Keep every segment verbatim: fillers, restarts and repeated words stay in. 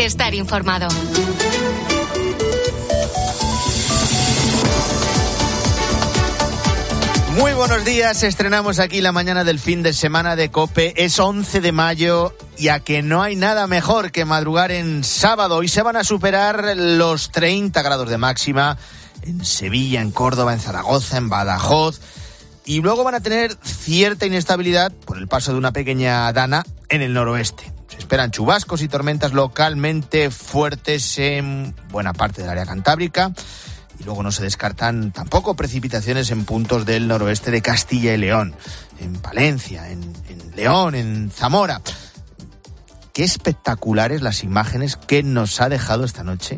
estar informado. Muy buenos días, estrenamos aquí la mañana del fin de semana de COPE. Es once de mayo y a que no hay nada mejor que madrugar en sábado. Hoy se van a superar los treinta grados de máxima en Sevilla, en Córdoba, en Zaragoza, en Badajoz. Y luego van a tener cierta inestabilidad por el paso de una pequeña dana en el noroeste. Se esperan chubascos y tormentas localmente fuertes en buena parte del área cantábrica. Y luego no se descartan tampoco precipitaciones en puntos del noroeste de Castilla y León, en Palencia, en, en León, en Zamora. Qué espectaculares las imágenes que nos ha dejado esta noche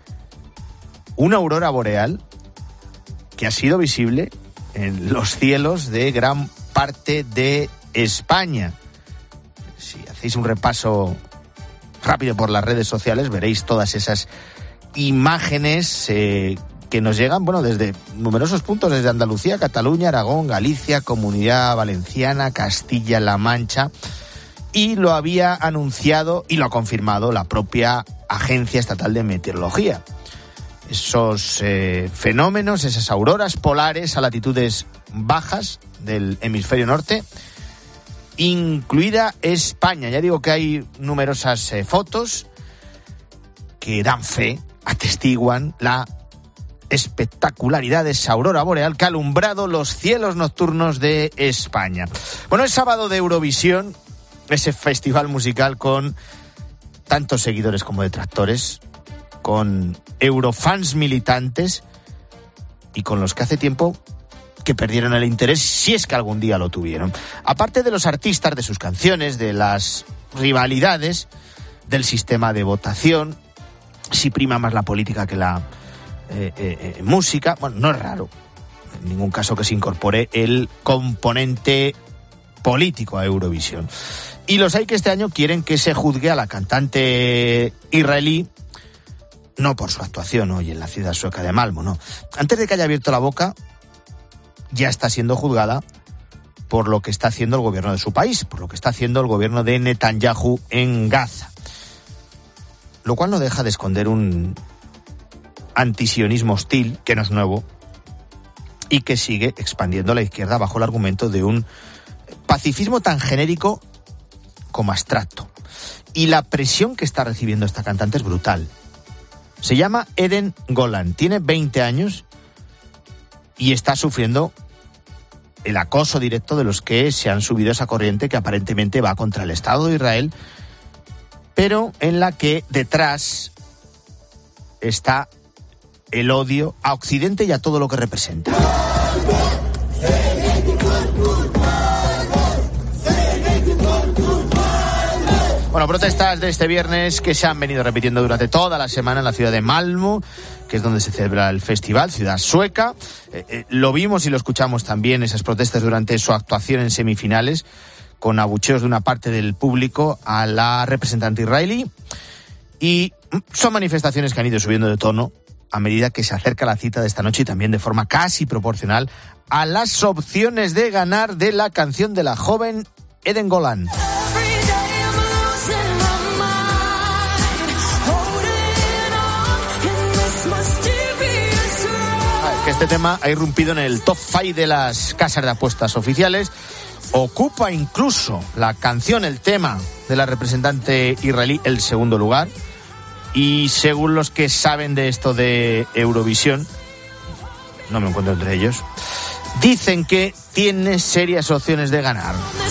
una aurora boreal que ha sido visible en los cielos de gran parte de España. Si hacéis un repaso rápido por las redes sociales, veréis todas esas imágenes eh, que nos llegan, bueno, desde numerosos puntos, desde Andalucía, Cataluña, Aragón, Galicia, Comunidad Valenciana, Castilla-La Mancha, y lo había anunciado y lo ha confirmado la propia Agencia Estatal de Meteorología. Esos eh, fenómenos, esas auroras polares a latitudes bajas del hemisferio norte, incluida España. Ya digo que hay numerosas eh, fotos que dan fe, atestiguan la espectacularidad de esa aurora boreal que ha alumbrado los cielos nocturnos de España. Bueno, es sábado de Eurovisión, ese festival musical con tantos seguidores como detractores, con eurofans militantes y con los que hace tiempo que perdieron el interés, si es que algún día lo tuvieron. Aparte de los artistas, de sus canciones, de las rivalidades, del sistema de votación, si prima más la política que la eh, eh, eh, música, bueno, no es raro en ningún caso que se incorpore el componente político a Eurovisión. Y los hay que este año quieren que se juzgue a la cantante israelí, no por su actuación hoy en la ciudad sueca de Malmö, no. Antes de que haya abierto la boca, ya está siendo juzgada por lo que está haciendo el gobierno de su país, por lo que está haciendo el gobierno de Netanyahu en Gaza. Lo cual no deja de esconder un antisionismo hostil, que no es nuevo, y que sigue expandiendo la izquierda bajo el argumento de un pacifismo tan genérico como abstracto. Y la presión que está recibiendo esta cantante es brutal. Se llama Eden Golan, tiene veinte años y está sufriendo el acoso directo de los que se han subido a esa corriente que aparentemente va contra el Estado de Israel, pero en la que detrás está el odio a Occidente y a todo lo que representa. Bueno, protestas de este viernes que se han venido repitiendo durante toda la semana en la ciudad de Malmö, que es donde se celebra el festival, ciudad sueca. Eh, eh, lo vimos y lo escuchamos también, esas protestas durante su actuación en semifinales, con abucheos de una parte del público a la representante israelí. Y son manifestaciones que han ido subiendo de tono a medida que se acerca la cita de esta noche y también de forma casi proporcional a las opciones de ganar de la canción de la joven Eden Golan. Este tema ha irrumpido en el top cinco de las casas de apuestas oficiales. Ocupa incluso la canción, el tema de la representante israelí, el segundo lugar. Y según los que saben de esto de Eurovisión, no me encuentro entre ellos, dicen que tiene serias opciones de ganar.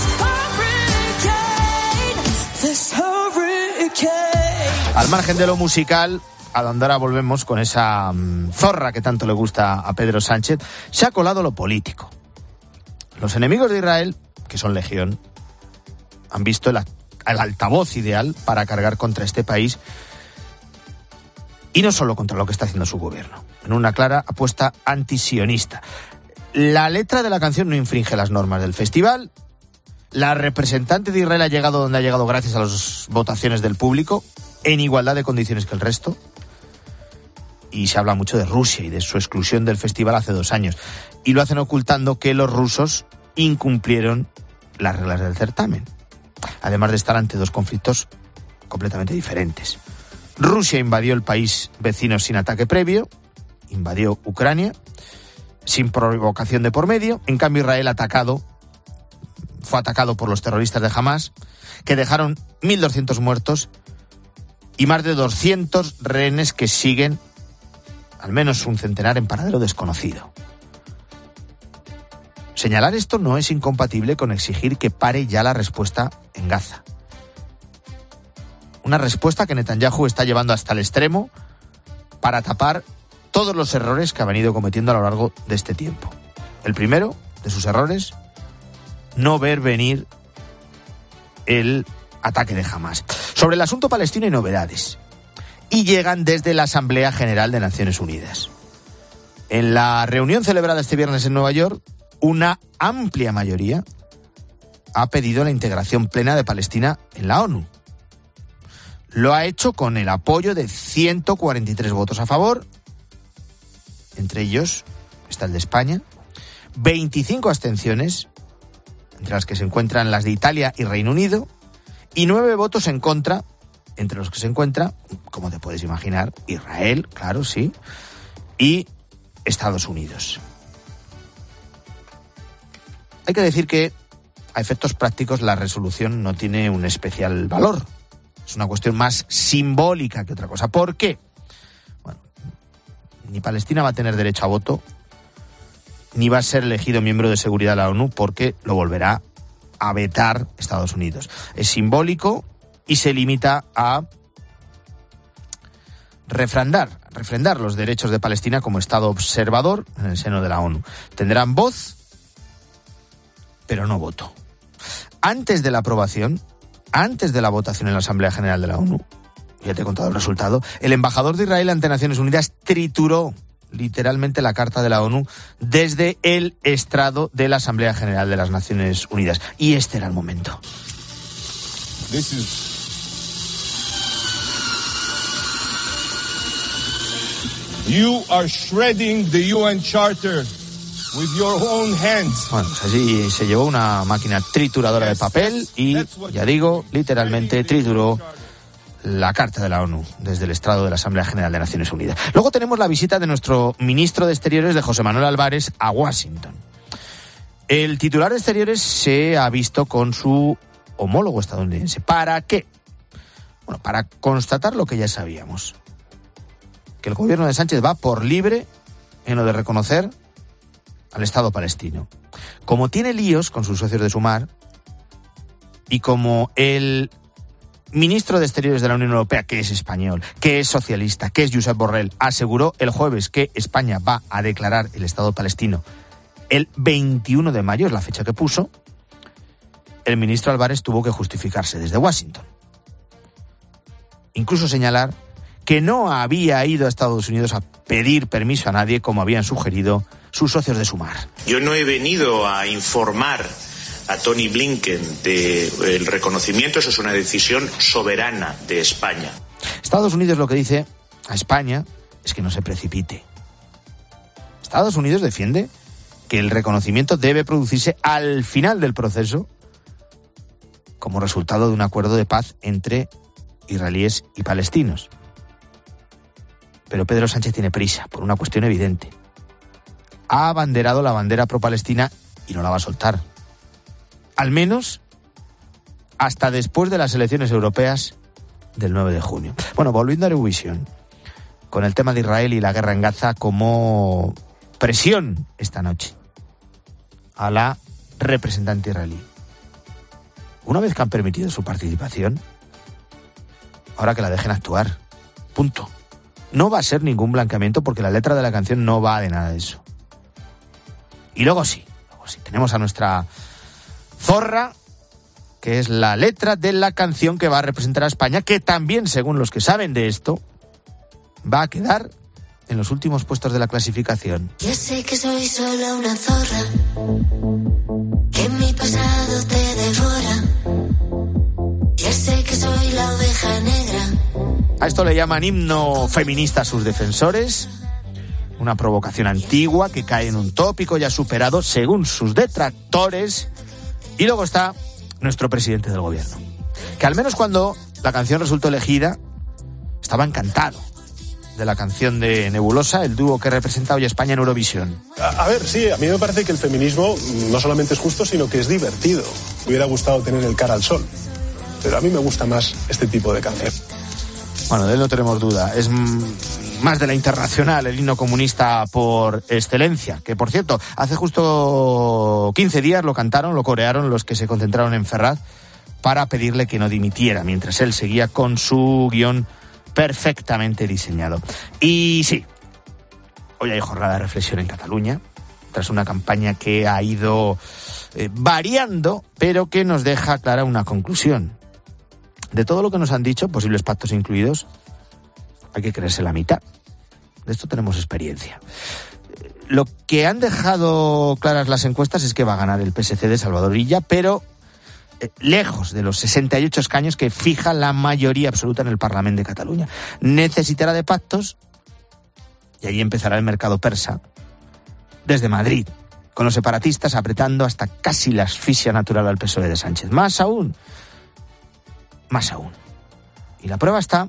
Al margen de lo musical, a donde ahora volvemos con esa um, zorra que tanto le gusta a Pedro Sánchez, se ha colado lo político. Los enemigos de Israel, que son legión, han visto el, el altavoz ideal para cargar contra este país, y no solo contra lo que está haciendo su gobierno, en una clara apuesta antisionista. La letra de la canción no infringe las normas del festival. La representante de Israel ha llegado donde ha llegado gracias a las votaciones del público, en igualdad de condiciones que el resto. Y se habla mucho de Rusia y de su exclusión del festival hace dos años. Y lo hacen ocultando que los rusos incumplieron las reglas del certamen. Además de estar ante dos conflictos completamente diferentes. Rusia invadió el país vecino sin ataque previo, invadió Ucrania sin provocación de por medio. En cambio, Israel atacado, fue atacado por los terroristas de Hamás, que dejaron mil doscientos muertos y más de doscientos rehenes que siguen, al menos un centenar, en paradero desconocido. Señalar esto no es incompatible con exigir que pare ya la respuesta en Gaza. Una respuesta que Netanyahu está llevando hasta el extremo para tapar todos los errores que ha venido cometiendo a lo largo de este tiempo. El primero de sus errores, no ver venir el ataque de Hamás. Sobre el asunto palestino hay novedades y llegan desde la Asamblea General de Naciones Unidas. En la reunión celebrada este viernes en Nueva York, una amplia mayoría ha pedido la integración plena de Palestina en la ONU. Lo ha hecho con el apoyo de ciento cuarenta y tres votos a favor, entre ellos está el de España, veinticinco abstenciones, entre las que se encuentran las de Italia y Reino Unido, y nueve votos en contra, entre los que se encuentra, como te puedes imaginar, Israel, claro, sí, y Estados Unidos. Hay que decir que, a efectos prácticos, la resolución no tiene un especial valor. Es una cuestión más simbólica que otra cosa. ¿Por qué? Bueno, ni Palestina va a tener derecho a voto, ni va a ser elegido miembro de seguridad de la ONU, porque lo volverá a vetar Estados Unidos. Es simbólico y se limita a refrendar, refrendar los derechos de Palestina como Estado observador en el seno de la ONU. Tendrán voz, pero no voto. Antes de la aprobación, antes de la votación en la Asamblea General de la ONU, ya te he contado el resultado, el embajador de Israel ante Naciones Unidas trituró literalmente la Carta de la ONU desde el estrado de la Asamblea General de las Naciones Unidas. Y este era el momento. This is... You are shredding the U N Charter with your own hands. Bueno, pues así se llevó una máquina trituradora de papel y, ya digo, literalmente trituró la Carta de la ONU desde el estrado de la Asamblea General de Naciones Unidas. Luego tenemos la visita de nuestro ministro de Exteriores, de José Manuel Álvarez, a Washington. El titular de Exteriores se ha visto con su homólogo estadounidense. ¿Para qué? Bueno, para constatar lo que ya sabíamos. Que el gobierno de Sánchez va por libre en lo de reconocer al Estado palestino. Como tiene líos con sus socios de Sumar y como el ministro de Exteriores de la Unión Europea, que es español, que es socialista, que es Josep Borrell, aseguró el jueves que España va a declarar el Estado palestino el veintiuno de mayo, es la fecha que puso, el ministro Álvarez tuvo que justificarse desde Washington. Incluso señalar que no había ido a Estados Unidos a pedir permiso a nadie, como habían sugerido sus socios de Sumar. Yo no he venido a informar a Tony Blinken del reconocimiento, eso es una decisión soberana de España. Estados Unidos lo que dice a España es que no se precipite. Estados Unidos defiende que el reconocimiento debe producirse al final del proceso como resultado de un acuerdo de paz entre israelíes y palestinos. Pero Pedro Sánchez tiene prisa, por una cuestión evidente. Ha abanderado la bandera pro-palestina y no la va a soltar. Al menos hasta después de las elecciones europeas del nueve de junio. Bueno, volviendo a Eurovisión, con el tema de Israel y la guerra en Gaza como presión esta noche a la representante israelí. Una vez que han permitido su participación, ahora que la dejen actuar. Punto. No va a ser ningún blanqueamiento porque la letra de la canción no va de nada de eso. Y luego sí, luego sí, tenemos a nuestra zorra, que es la letra de la canción que va a representar a España, que también, según los que saben de esto, va a quedar en los últimos puestos de la clasificación. Ya sé que soy solo una zorra, que mi pasado te devora. Ya sé que soy la oveja negra. A esto le llaman himno feminista a sus defensores, una provocación antigua que cae en un tópico ya superado según sus detractores. Y luego está nuestro presidente del gobierno, que al menos cuando la canción resultó elegida estaba encantado de la canción de Nebulosa, el dúo que representa hoy a España en Eurovisión. A, a ver, sí, a mí me parece que el feminismo no solamente es justo, sino que es divertido. Me hubiera gustado tener el Cara al Sol, pero a mí me gusta más este tipo de canción. Bueno, de él no tenemos duda. Es más de la Internacional, el himno comunista por excelencia, que por cierto, hace justo quince días lo cantaron, lo corearon los que se concentraron en Ferraz para pedirle que no dimitiera, mientras él seguía con su guión perfectamente diseñado. Y sí, hoy hay jornada de reflexión en Cataluña, tras una campaña que ha ido eh, variando, pero que nos deja clara una conclusión. De todo lo que nos han dicho, posibles pactos incluidos, hay que creerse la mitad. De esto tenemos experiencia. Lo que han dejado claras las encuestas es que va a ganar el P S C de Salvador Illa, pero eh, lejos de los sesenta y ocho escaños que fija la mayoría absoluta en el Parlamento de Cataluña. Necesitará de pactos y ahí empezará el mercado persa desde Madrid, con los separatistas apretando hasta casi la asfixia natural al P S O E de Sánchez. Más aún, más aún. Y la prueba está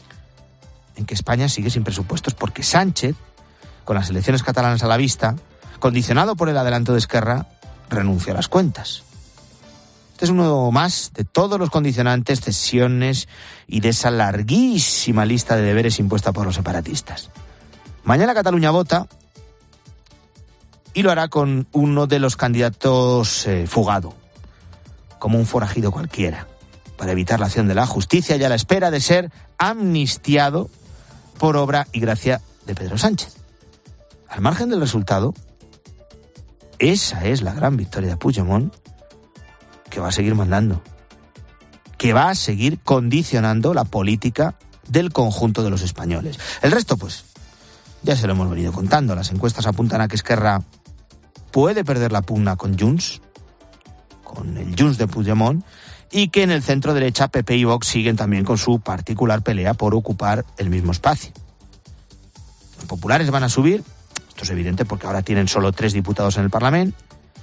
en que España sigue sin presupuestos porque Sánchez, con las elecciones catalanas a la vista, condicionado por el adelanto de Esquerra, renuncia a las cuentas. Este es uno más de todos los condicionantes, cesiones y de esa larguísima lista de deberes impuesta por los separatistas. Mañana Cataluña vota y lo hará con uno de los candidatos eh, fugado, como un forajido cualquiera, para evitar la acción de la justicia y a la espera de ser amnistiado por obra y gracia de Pedro Sánchez. Al margen del resultado, esa es la gran victoria de Puigdemont, que va a seguir mandando, que va a seguir condicionando la política del conjunto de los españoles. El resto, pues, ya se lo hemos venido contando. Las encuestas apuntan a que Esquerra puede perder la pugna con Junts, con el Junts de Puigdemont, y que en el centro derecha P P y Vox siguen también con su particular pelea por ocupar el mismo espacio. Los populares van a subir, esto es evidente porque ahora tienen solo tres diputados en el Parlamento,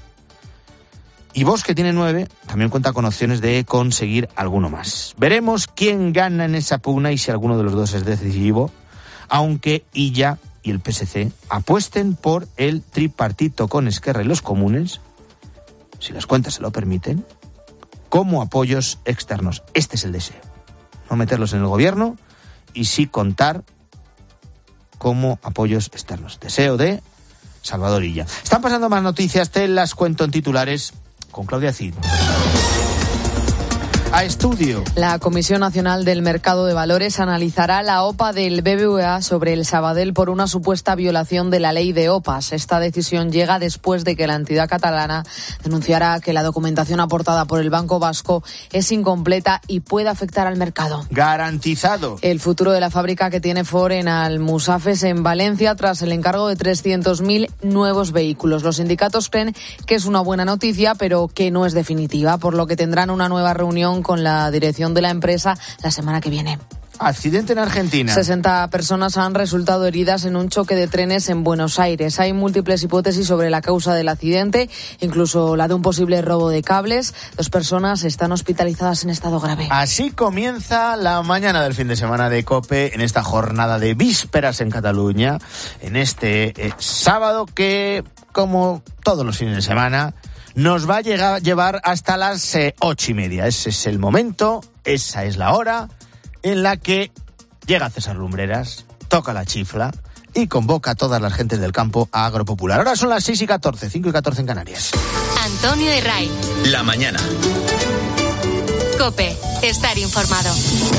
y Vox, que tiene nueve, también cuenta con opciones de conseguir alguno más. Veremos quién gana en esa pugna y si alguno de los dos es decisivo, aunque Illa y el P S C apuesten por el tripartito con Esquerra y los comunes, si las cuentas se lo permiten, como apoyos externos. Este es el deseo. No meterlos en el gobierno y sí contar como apoyos externos. Deseo de Salvador Illa. Están pasando más noticias, te las cuento en titulares con Claudia Cid. A estudio. La Comisión Nacional del Mercado de Valores analizará la O P A del B B V A sobre el Sabadell por una supuesta violación de la ley de O P As. Esta decisión llega después de que la entidad catalana denunciara que la documentación aportada por el Banco Vasco es incompleta y puede afectar al mercado. Garantizado. El futuro de la fábrica que tiene Ford en Almusafes, en Valencia, tras el encargo de trescientos mil nuevos vehículos. Los sindicatos creen que es una buena noticia, pero que no es definitiva, por lo que tendrán una nueva reunión con la dirección de la empresa la semana que viene. Accidente en Argentina. sesenta personas han resultado heridas en un choque de trenes en Buenos Aires. Hay múltiples hipótesis sobre la causa del accidente, incluso la de un posible robo de cables. Dos personas están hospitalizadas en estado grave. Así comienza la mañana del fin de semana de COPE en esta jornada de vísperas en Cataluña, en este eh, sábado que, como todos los fines de semana, nos va a llegar, llevar hasta las eh, ocho y media. Ese es el momento, esa es la hora en la que llega César Lumbreras, toca la chifla y convoca a todas las gentes del campo a Agropopular. Ahora son las seis y catorce, cinco y catorce en Canarias. Antonio Herray. La mañana. COPE, estar informado.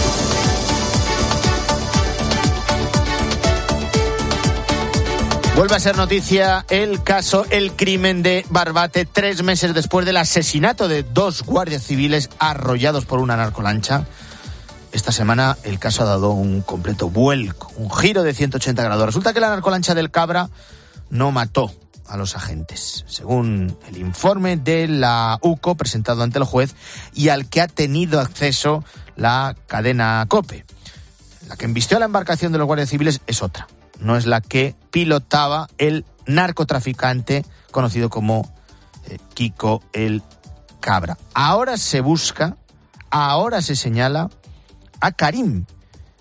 Vuelve a ser noticia el caso, el crimen de Barbate, tres meses después del asesinato de dos guardias civiles arrollados por una narcolancha. Esta semana el caso ha dado un completo vuelco, un giro de ciento ochenta grados. Resulta que la narcolancha del Cabra no mató a los agentes, según el informe de la U C O presentado ante el juez y al que ha tenido acceso la cadena COPE. La que embistió a la embarcación de los guardias civiles es otra. No es la que pilotaba el narcotraficante conocido como eh, Kiko el Cabra. Ahora se busca, ahora se señala a Karim,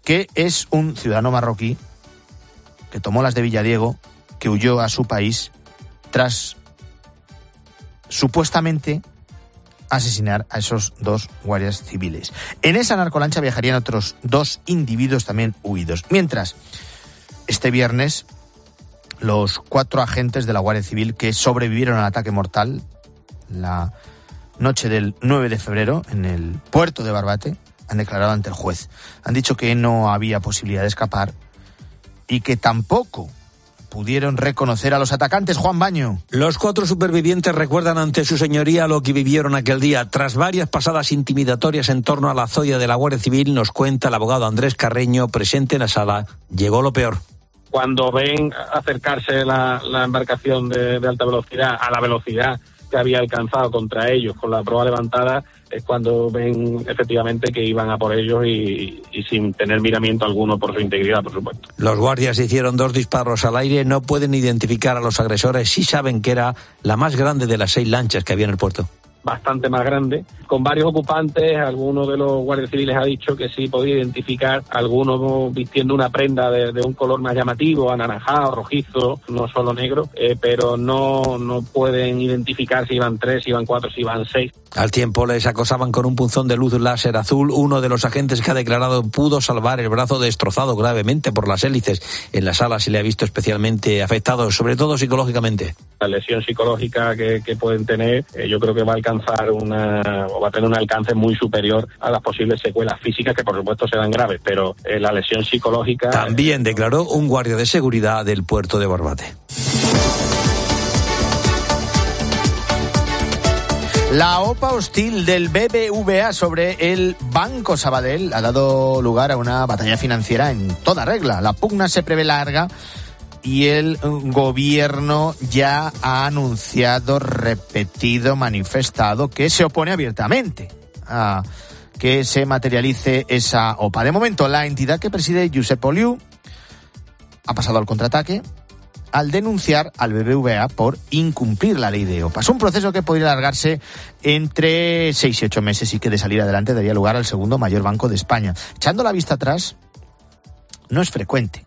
que es un ciudadano marroquí que tomó las de Villadiego, que huyó a su país tras supuestamente asesinar a esos dos guardias civiles. En esa narcolancha viajarían otros dos individuos también huidos. Mientras, este viernes, los cuatro agentes de la Guardia Civil que sobrevivieron al ataque mortal la noche del nueve de febrero en el puerto de Barbate han declarado ante el juez. Han dicho que no había posibilidad de escapar y que tampoco pudieron reconocer a los atacantes. Juan Baño. Los cuatro supervivientes recuerdan ante su señoría lo que vivieron aquel día. Tras varias pasadas intimidatorias en torno a la zoya de la Guardia Civil, nos cuenta el abogado Andrés Carreño, presente en la sala, llegó lo peor. Cuando ven acercarse la, la embarcación de, de alta velocidad a la velocidad que había alcanzado contra ellos con la proa levantada, es cuando ven efectivamente que iban a por ellos y, y sin tener miramiento alguno por su integridad, por supuesto. Los guardias hicieron dos disparos al aire, no pueden identificar a los agresores, sí saben que era la más grande de las seis lanchas que había en el puerto. Bastante más grande, con varios ocupantes. Alguno de los guardias civiles ha dicho que sí podía identificar a algunos vistiendo una prenda de, de un color más llamativo, anaranjado, rojizo, no solo negro, eh, pero no, no pueden identificar si iban tres, si iban cuatro, si iban seis. Al tiempo les acosaban con un punzón de luz láser azul. Uno de los agentes que ha declarado pudo salvar el brazo destrozado gravemente por las hélices. En la sala se le ha visto especialmente afectado, sobre todo psicológicamente. La lesión psicológica que, que pueden tener, eh, yo creo que va a alcanzar una, o va a tener un alcance muy superior a las posibles secuelas físicas, que por supuesto serán graves, pero eh, la lesión psicológica... También declaró un guardia de seguridad del puerto de Barbate. La OPA hostil del B B V A sobre el Banco Sabadell ha dado lugar a una batalla financiera en toda regla. La pugna se prevé larga y el gobierno ya ha anunciado, repetido, manifestado que se opone abiertamente a que se materialice esa OPA. De momento, la entidad que preside Josep Oliu ha pasado al contraataque al denunciar al B B V A por incumplir la ley de OPA. Es un proceso que podría alargarse entre seis y ocho meses y que de salir adelante daría lugar al segundo mayor banco de España. Echando la vista atrás, no es frecuente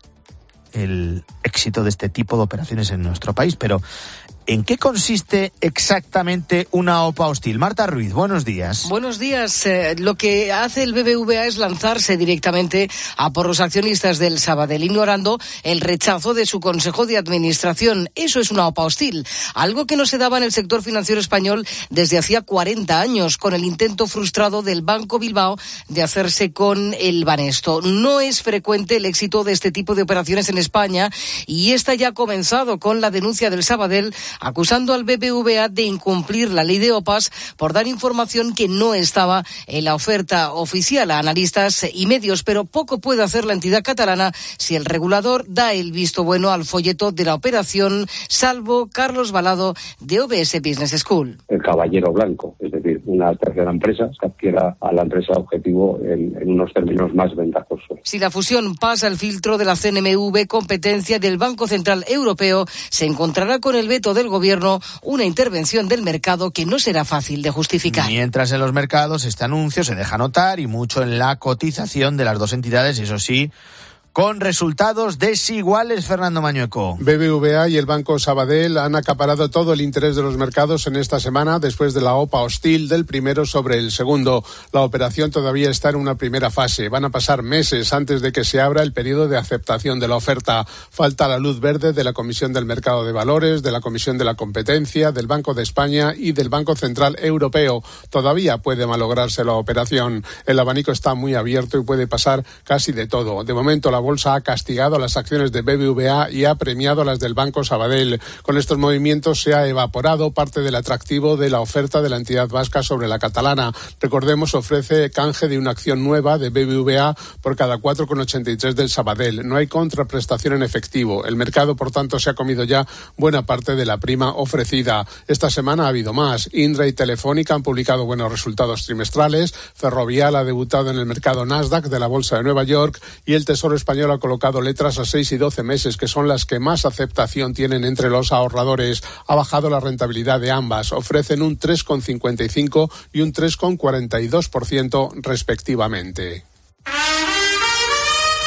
el éxito de este tipo de operaciones en nuestro país, pero ¿en qué consiste exactamente una OPA hostil? Marta Ruiz, buenos días. Buenos días. Eh, lo que hace el B B V A es lanzarse directamente a por los accionistas del Sabadell, ignorando el rechazo de su Consejo de Administración. Eso es una OPA hostil, algo que no se daba en el sector financiero español desde hacía cuarenta años, con el intento frustrado del Banco Bilbao de hacerse con el Banesto. No es frecuente el éxito de este tipo de operaciones en España, y esta ya ha comenzado con la denuncia del Sabadell acusando al B B V A de incumplir la ley de OPAs por dar información que no estaba en la oferta oficial a analistas y medios, pero poco puede hacer la entidad catalana si el regulador da el visto bueno al folleto de la operación, salvo Carlos Balado de O B S Business School. El caballero blanco, es decir, una tercera empresa que adquiera a la empresa objetivo en, en unos términos más ventajosos. Si la fusión pasa el filtro de la C N M V, competencia del Banco Central Europeo, se encontrará con el veto del gobierno, una intervención del mercado que no será fácil de justificar. Mientras en los mercados este anuncio se deja notar y mucho en la cotización de las dos entidades, eso sí, con resultados desiguales. Fernando Mañueco. B B V A y el Banco Sabadell han acaparado todo el interés de los mercados en esta semana después de la OPA hostil del primero sobre el segundo. La operación todavía está en una primera fase. Van a pasar meses antes de que se abra el periodo de aceptación de la oferta. Falta la luz verde de la Comisión del Mercado de Valores, de la Comisión de la Competencia, del Banco de España y del Banco Central Europeo. Todavía puede malograrse la operación. El abanico está muy abierto y puede pasar casi de todo. De momento, la La bolsa ha castigado las acciones de B B V A y ha premiado las del Banco Sabadell. Con estos movimientos se ha evaporado parte del atractivo de la oferta de la entidad vasca sobre la catalana. Recordemos, ofrece canje de una acción nueva de B B V A por cada cuatro coma ochenta y tres del Sabadell. No hay contraprestación en efectivo. El mercado, por tanto, se ha comido ya buena parte de la prima ofrecida. Esta semana ha habido más. Indra y Telefónica han publicado buenos resultados trimestrales. Ferrovial ha debutado en el mercado Nasdaq de la Bolsa de Nueva York y el Tesoro Español Español ha colocado letras a seis y doce meses, que son las que más aceptación tienen entre los ahorradores. Ha bajado la rentabilidad de ambas. Ofrecen un tres coma cincuenta y cinco y un tres coma cuarenta y dos por ciento respectivamente.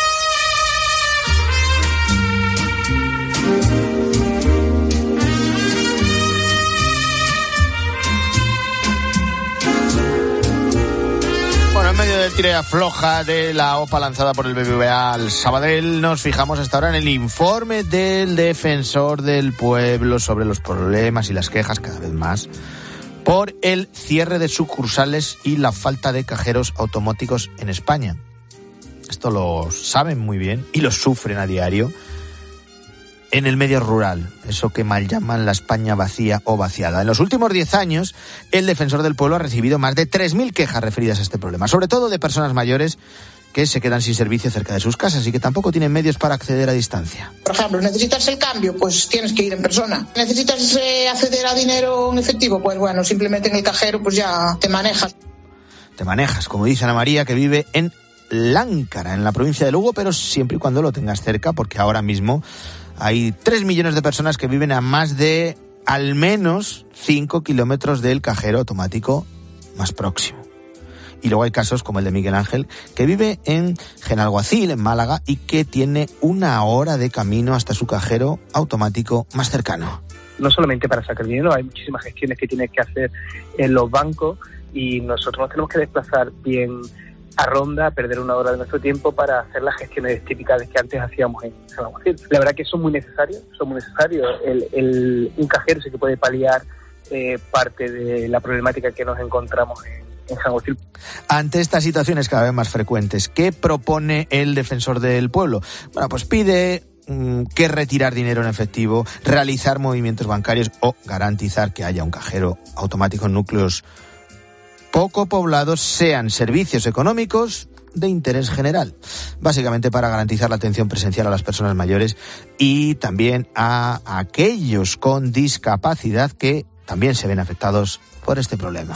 el tira y afloja de la OPA lanzada por el B B V A al Sabadell. Nos fijamos hasta ahora en el informe del Defensor del Pueblo sobre los problemas y las quejas cada vez más por el cierre de sucursales y la falta de cajeros automáticos en España. Esto lo saben muy bien y lo sufren a diario en el medio rural, eso que mal llaman la España vacía o vaciada. En los últimos diez años, el Defensor del Pueblo ha recibido más de tres mil quejas referidas a este problema, sobre todo de personas mayores que se quedan sin servicio cerca de sus casas y que tampoco tienen medios para acceder a distancia. Por ejemplo, ¿necesitas el cambio? Pues tienes que ir en persona. ¿Necesitas eh, acceder a dinero en efectivo? Pues bueno, simplemente en el cajero pues ya te manejas. Te manejas, como dice Ana María, que vive en Láncara, en la provincia de Lugo, pero siempre y cuando lo tengas cerca, porque ahora mismo hay tres millones de personas que viven a más de al menos cinco kilómetros del cajero automático más próximo. Y luego hay casos como el de Miguel Ángel, que vive en Genalguacil, en Málaga, y que tiene una hora de camino hasta su cajero automático más cercano. No solamente para sacar dinero, hay muchísimas gestiones que tienes que hacer en los bancos y nosotros nos tenemos que desplazar bien a Ronda, perder una hora de nuestro tiempo para hacer las gestiones típicas que antes hacíamos en San Agustín. La verdad que son muy necesarios, son muy necesarios. El, el, un cajero sí que puede paliar eh, parte de la problemática que nos encontramos en, en San Agustín. Ante estas situaciones cada vez más frecuentes, ¿qué propone el Defensor del Pueblo? Bueno, pues pide mmm, que retirar dinero en efectivo, realizar movimientos bancarios o garantizar que haya un cajero automático en núcleos poco poblados sean servicios económicos de interés general, básicamente para garantizar la atención presencial a las personas mayores y también a aquellos con discapacidad que también se ven afectados por este problema.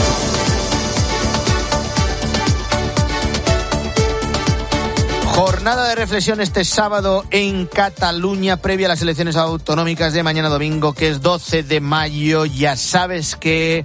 Jornada de reflexión este sábado en Cataluña, previa a las elecciones autonómicas de mañana domingo, que es doce de mayo. Ya sabes que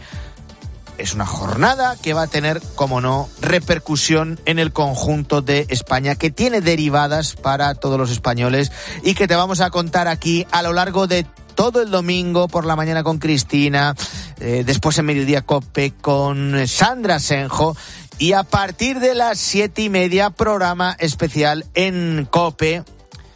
es una jornada que va a tener, como no, repercusión en el conjunto de España, que tiene derivadas para todos los españoles y que te vamos a contar aquí a lo largo de todo el domingo por la mañana con Cristina, eh, después en Mediodía COPE con Sandra Senjo y a partir de las siete y media programa especial en COPE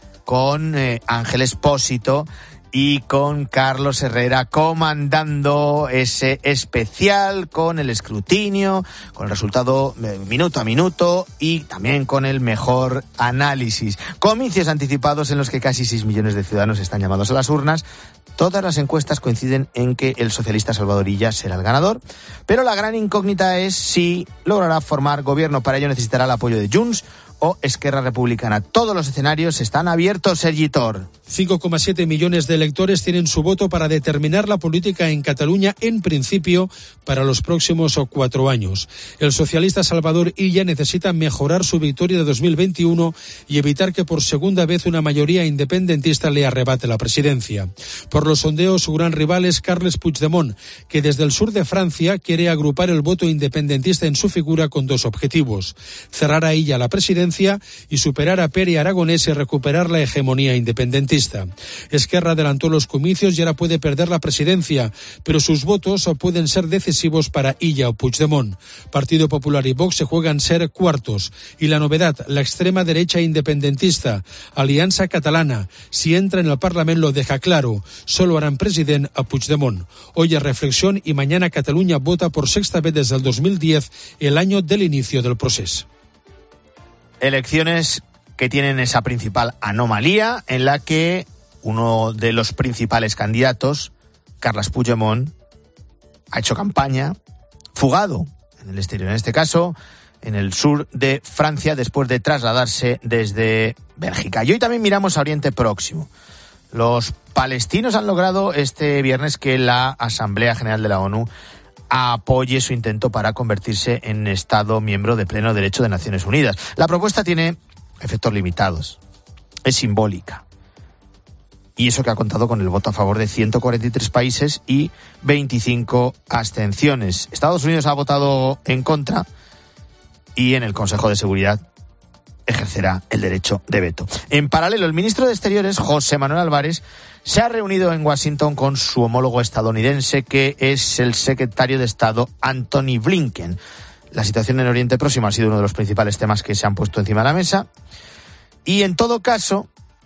con eh, Ángel Expósito y con Carlos Herrera comandando ese especial con el escrutinio, con el resultado minuto a minuto y también con el mejor análisis. Comicios anticipados en los que casi seis millones de ciudadanos están llamados a las urnas. Todas las encuestas coinciden en que el socialista Salvador Illa será el ganador, pero la gran incógnita es si logrará formar gobierno. Para ello necesitará el apoyo de Junts o Esquerra Republicana. Todos los escenarios están abiertos, Sergi Tor. cinco coma siete millones de electores tienen su voto para determinar la política en Cataluña, en principio, para los próximos cuatro años. El socialista Salvador Illa necesita mejorar su victoria de dos mil veintiuno y evitar que por segunda vez una mayoría independentista le arrebate la presidencia. Por los sondeos, su gran rival es Carles Puigdemont, que desde el sur de Francia quiere agrupar el voto independentista en su figura con dos objetivos: cerrar a Illa la presidencia y superar a Pere Aragonés y recuperar la hegemonía independentista. Esquerra adelantó los comicios y ahora puede perder la presidencia, pero sus votos pueden ser decisivos para Illa o Puigdemont. Partido Popular y Vox se juegan ser cuartos. Y la novedad, la extrema derecha independentista, Alianza Catalana, si entra en el Parlamento lo deja claro, solo harán presidente a Puigdemont. Hoy es reflexión y mañana Cataluña vota por sexta vez desde el dos mil diez, el año del inicio del proceso. Elecciones que tienen esa principal anomalía en la que uno de los principales candidatos, Carles Puigdemont, ha hecho campaña, fugado en el exterior, en este caso en el sur de Francia, después de trasladarse desde Bélgica. Y hoy también miramos a Oriente Próximo. Los palestinos han logrado este viernes que la Asamblea General de la ONU apoye su intento para convertirse en Estado miembro de pleno derecho de Naciones Unidas. La propuesta tiene efectos limitados, es simbólica. Y eso que ha contado con el voto a favor de ciento cuarenta y tres países y veinticinco abstenciones. Estados Unidos ha votado en contra y en el Consejo de Seguridad ejercerá el derecho de veto. En paralelo, el ministro de Exteriores, José Manuel Álvarez, se ha reunido en Washington con su homólogo estadounidense, que es el secretario de Estado, Antony Blinken. La situación en Oriente Próximo ha sido uno de los principales temas que se han puesto encima de la mesa. Y en todo caso,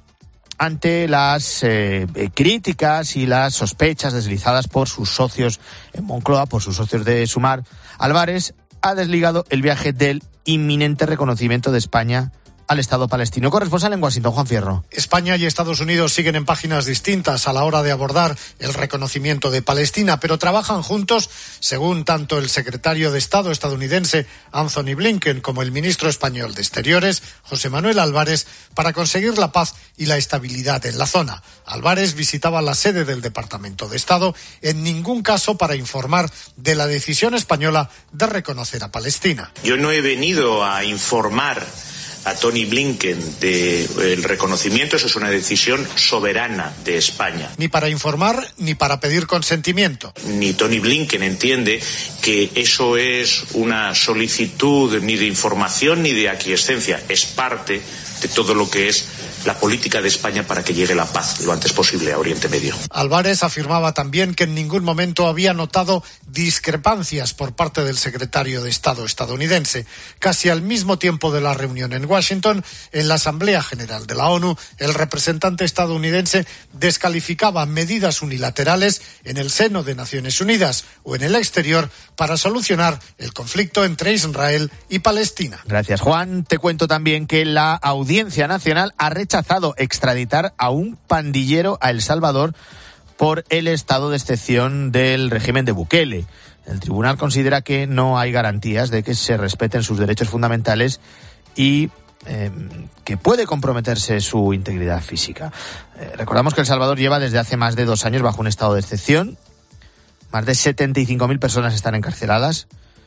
ante las eh, críticas y las sospechas deslizadas por sus socios en Moncloa, por sus socios de Sumar, Álvarez ha desligado el viaje del inminente reconocimiento de España al Estado palestino. Corresponsal en Washington, Juan Fierro. España y Estados Unidos siguen en páginas distintas a la hora de abordar el reconocimiento de Palestina, pero trabajan juntos, según tanto el secretario de Estado estadounidense Anthony Blinken como el ministro español de Exteriores, José Manuel Álvarez, para conseguir la paz y la estabilidad en la zona. Álvarez visitaba la sede del Departamento de Estado, en ningún caso para informar de la decisión española de reconocer a Palestina. Yo no he venido a informar a Tony Blinken del reconocimiento, eso es una decisión soberana de España. Ni para informar ni para pedir consentimiento. Ni Tony Blinken entiende que eso es una solicitud ni de información ni de aquiescencia, es parte de todo lo que es la política de España para que llegue la paz lo antes posible a Oriente Medio. Álvarez afirmaba también que en ningún momento había notado discrepancias por parte del secretario de Estado estadounidense. Casi al mismo tiempo de la reunión en Washington, en la Asamblea General de la ONU, el representante estadounidense descalificaba medidas unilaterales en el seno de Naciones Unidas o en el exterior para solucionar el conflicto entre Israel y Palestina. Gracias, Juan. Te cuento también que la Audiencia Nacional ha rechazado extraditar a un pandillero a El Salvador por el estado de excepción del régimen de Bukele. El tribunal considera que no hay garantías de que se respeten sus derechos fundamentales y eh, que puede comprometerse su integridad física. Eh, recordamos que El Salvador lleva desde hace más de dos años bajo un estado de excepción. Más de setenta y cinco mil personas están encarceladas.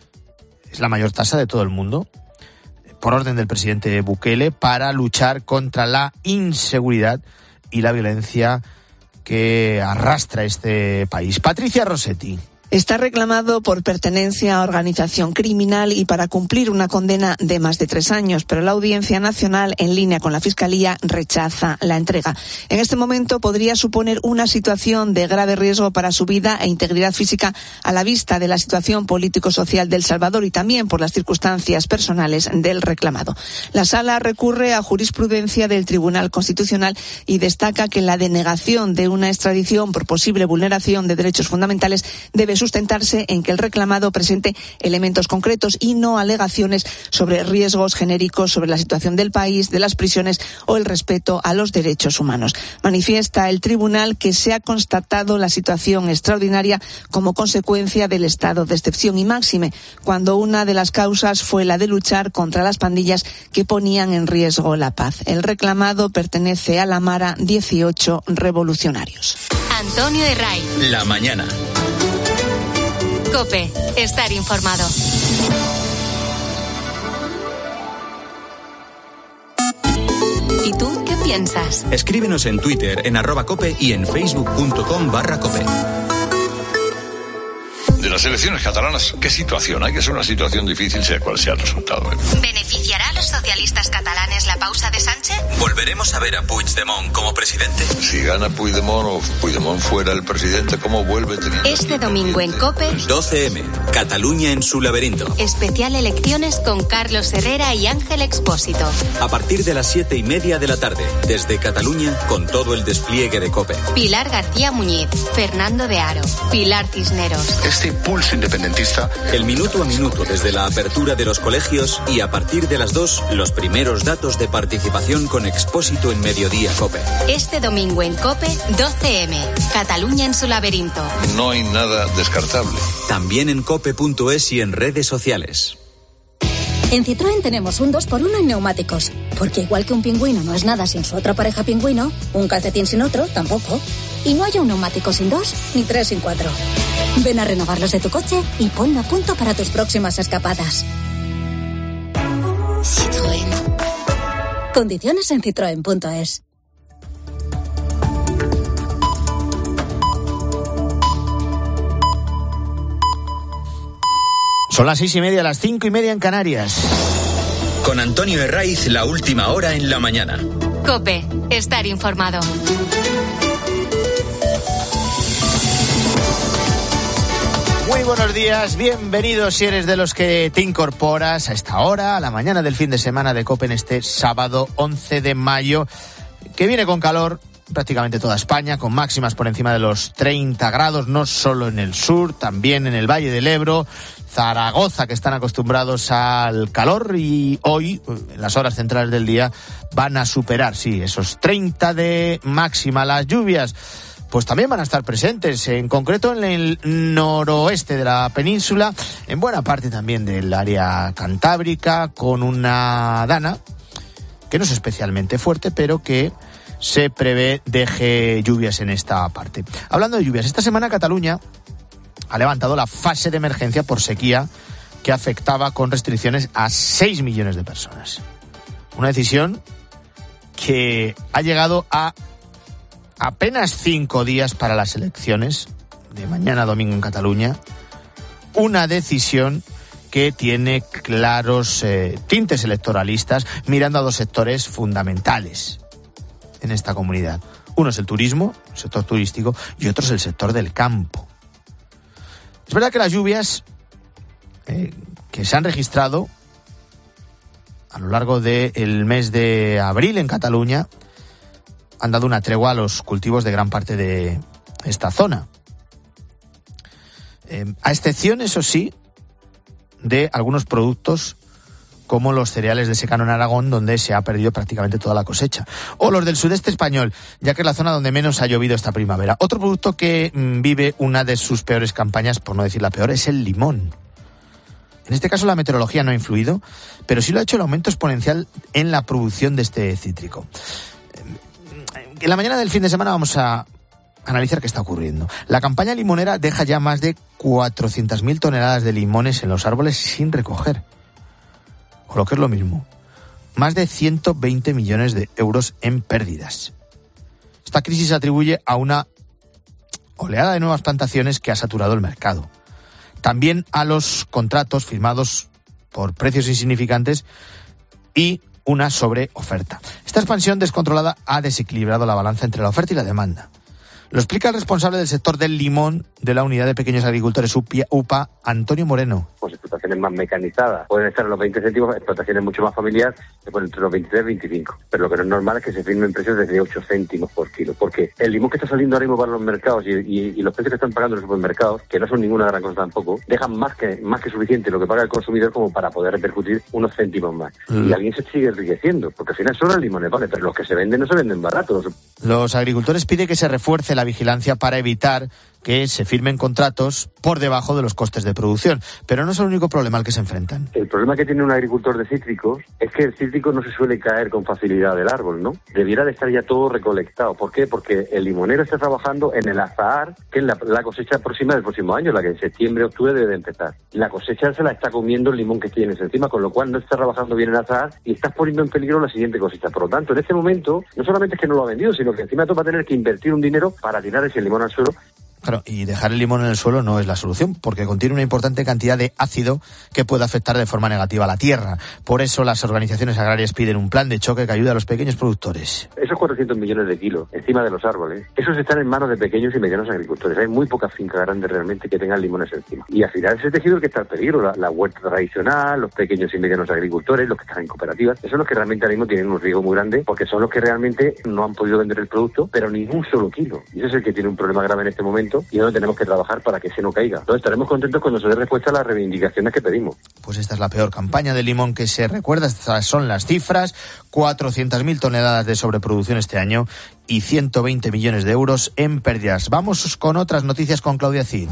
Es la mayor tasa de todo el mundo, por orden del presidente Bukele, para luchar contra la inseguridad y la violencia que arrastra este país. Patricia Rossetti. Está reclamado por pertenencia a organización criminal y para cumplir una condena de más de tres años, pero la Audiencia Nacional, en línea con la Fiscalía, rechaza la entrega. En este momento podría suponer una situación de grave riesgo para su vida e integridad física a la vista de la situación político-social de El Salvador y también por las circunstancias personales del reclamado. La Sala recurre a jurisprudencia del Tribunal Constitucional y destaca que la denegación de una extradición por posible vulneración de derechos fundamentales debe sustentarse en que el reclamado presente elementos concretos y no alegaciones sobre riesgos genéricos sobre la situación del país, de las prisiones o el respeto a los derechos humanos. Manifiesta el tribunal que se ha constatado la situación extraordinaria como consecuencia del estado de excepción y máxime, cuando una de las causas fue la de luchar contra las pandillas que ponían en riesgo la paz. El reclamado pertenece a la Mara dieciocho Revolucionarios. Antonio Herray. La mañana. COPE, estar informado. ¿Y tú qué piensas? Escríbenos en Twitter, en arroba cope y en facebook.com barra cope. De las elecciones catalanas, ¿qué situación? Hay que ser una situación difícil, sea cual sea el resultado. ¿Beneficiará a los socialistas catalanes la pausa de Sánchez? ¿Volveremos a ver a Puigdemont como presidente? Si gana Puigdemont o Puigdemont fuera el presidente, ¿cómo vuelve teniendo? Este domingo en COPE, doce eme, Cataluña en su laberinto. Especial elecciones con Carlos Herrera y Ángel Expósito. A partir de las siete y media de la tarde, desde Cataluña, con todo el despliegue de COPE. Pilar García Muñiz, Fernando de Aro, Pilar Cisneros. Este pulso independentista. El minuto a minuto desde la apertura de los colegios y a partir de las dos, los primeros datos de participación con Expósito en Mediodía COPE. Este domingo en COPE, doce eme, Cataluña en su laberinto. No hay nada descartable. También en cope punto es y en redes sociales. En Citroën tenemos un dos por uno en neumáticos, porque igual que un pingüino no es nada sin su otra pareja pingüino, un calcetín sin otro tampoco. Y no hay un neumático sin dos, ni tres sin cuatro. Ven a renovarlos de tu coche y ponlo a punto para tus próximas escapadas. Citroën. Condiciones en citroen punto es. Son las seis y media, las cinco y media en Canarias. Con Antonio Herraiz, la última hora en la mañana. COPE, estar informado. Muy buenos días, bienvenidos si eres de los que te incorporas a esta hora, a la mañana del fin de semana de COPE en este sábado once de mayo, que viene con calor prácticamente toda España, con máximas por encima de los treinta grados, no solo en el sur, también en el Valle del Ebro, Zaragoza, que están acostumbrados al calor, y hoy, en las horas centrales del día, van a superar, sí, esos treinta de máxima. Las lluvias pues también van a estar presentes, en concreto en el noroeste de la península, en buena parte también del área cantábrica, con una dana que no es especialmente fuerte, pero que se prevé deje lluvias en esta parte. Hablando de lluvias, esta semana Cataluña ha levantado la fase de emergencia por sequía que afectaba con restricciones a seis millones de personas. Una decisión que ha llegado a apenas cinco días para las elecciones de mañana domingo en Cataluña. Una decisión que tiene claros eh, tintes electoralistas, mirando a dos sectores fundamentales en esta comunidad. Uno es el turismo, el sector turístico, y otro es el sector del campo. Es verdad que las lluvias eh, que se han registrado a lo largo del mes de abril en Cataluña han dado una tregua a los cultivos de gran parte de esta zona. Eh, a excepción, eso sí, de algunos productos como los cereales de secano en Aragón, donde se ha perdido prácticamente toda la cosecha, o los del sudeste español, ya que es la zona donde menos ha llovido esta primavera. Otro producto que mmm, vive una de sus peores campañas, por no decir la peor, es el limón. En este caso la meteorología no ha influido, pero sí lo ha hecho el aumento exponencial en la producción de este cítrico. En la mañana del fin de semana vamos a analizar qué está ocurriendo. La campaña limonera deja ya más de cuatrocientas mil toneladas de limones en los árboles sin recoger. O lo que es lo mismo, más de ciento veinte millones de euros en pérdidas. Esta crisis se atribuye a una oleada de nuevas plantaciones que ha saturado el mercado. También a los contratos firmados por precios insignificantes y una sobreoferta. Esta expansión descontrolada ha desequilibrado la balanza entre la oferta y la demanda. Lo explica el responsable del sector del limón de la Unidad de Pequeños Agricultores U P A, Antonio Moreno. Pues explotaciones más mecanizadas pueden estar en los veinte céntimos, explotaciones mucho más familiares que pueden entre los veintitrés y veinticinco. Pero lo que no es normal es que se firmen precios desde ocho céntimos por kilo. Porque el limón que está saliendo ahora mismo para los mercados y, y, y los precios que están pagando los supermercados, que no son ninguna gran cosa tampoco, dejan más que más que suficiente lo que paga el consumidor como para poder repercutir unos céntimos más. Mm. Y alguien se sigue enriqueciendo, porque al final son los limones, ¿vale? Pero los que se venden no se venden baratos. Los agricultores piden que se refuerce la vigilancia para evitar que se firmen contratos por debajo de los costes de producción. Pero no es el único problema al que se enfrentan. El problema que tiene un agricultor de cítricos es que el cítrico no se suele caer con facilidad del árbol, ¿no? Debiera de estar ya todo recolectado. ¿Por qué? Porque el limonero está trabajando en el azahar, que es la, la cosecha próxima del próximo año, la que en septiembre, octubre debe de empezar. La cosecha se la está comiendo el limón que tienes encima, con lo cual no está trabajando bien el azahar y estás poniendo en peligro la siguiente cosecha. Por lo tanto, en este momento, no solamente es que no lo ha vendido, sino que encima va a tener que invertir un dinero para tirar ese limón al suelo. Claro, y dejar el limón en el suelo no es la solución, porque contiene una importante cantidad de ácido que puede afectar de forma negativa a la tierra. Por eso las organizaciones agrarias piden un plan de choque que ayude a los pequeños productores. Esos cuatrocientos millones de kilos encima de los árboles, esos están en manos de pequeños y medianos agricultores. Hay muy pocas fincas grandes realmente que tengan limones encima. Y al final ese tejido es el que está en peligro, la, la huerta tradicional, los pequeños y medianos agricultores, los que están en cooperativas. Esos son los que realmente ahora mismo tienen un riesgo muy grande, porque son los que realmente no han podido vender el producto, pero ni un solo kilo. Y ese es el que tiene un problema grave en este momento y donde tenemos que trabajar para que ese no caiga. Entonces estaremos contentos cuando se dé respuesta a las reivindicaciones que pedimos. Pues esta es la peor campaña de limón que se recuerda. Estas son las cifras: cuatrocientas mil toneladas de sobreproducción este año y ciento veinte millones de euros en pérdidas. Vamos con otras noticias con Claudia Cid.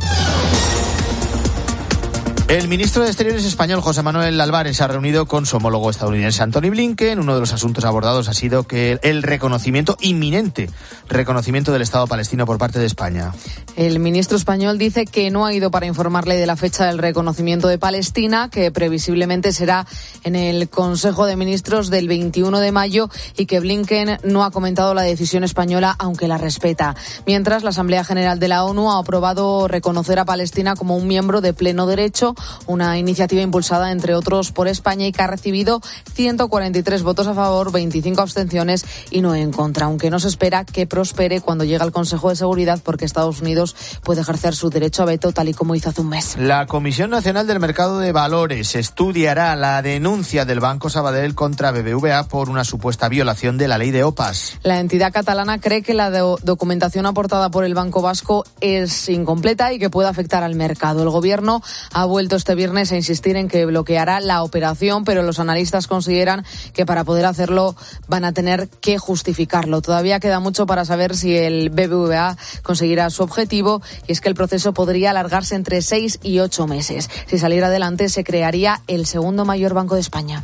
El ministro de Exteriores español, José Manuel Álvarez, se ha reunido con su homólogo estadounidense, Antony Blinken. Uno de los asuntos abordados ha sido que el reconocimiento, inminente reconocimiento del Estado palestino por parte de España. El ministro español dice que no ha ido para informarle de la fecha del reconocimiento de Palestina, que previsiblemente será en el Consejo de Ministros del veintiuno de mayo, y que Blinken no ha comentado la decisión española, aunque la respeta. Mientras, la Asamblea General de la ONU ha aprobado reconocer a Palestina como un miembro de pleno derecho una iniciativa impulsada, entre otros, por España y que ha recibido ciento cuarenta y tres votos a favor, veinticinco abstenciones y nueve en contra, aunque no se espera que prospere cuando llegue al Consejo de Seguridad porque Estados Unidos puede ejercer su derecho a veto tal y como hizo hace un mes. La Comisión Nacional del Mercado de Valores estudiará la denuncia del Banco Sabadell contra B B V A por una supuesta violación de la ley de O P A s. La entidad catalana cree que la do- documentación aportada por el Banco Vasco es incompleta y que puede afectar al mercado. El Gobierno ha vuelto este viernes a insistir en que bloqueará la operación, pero los analistas consideran que para poder hacerlo van a tener que justificarlo. Todavía queda mucho para saber si el B B V A conseguirá su objetivo, y es que el proceso podría alargarse entre seis y ocho meses. Si saliera adelante, se crearía el segundo mayor banco de España.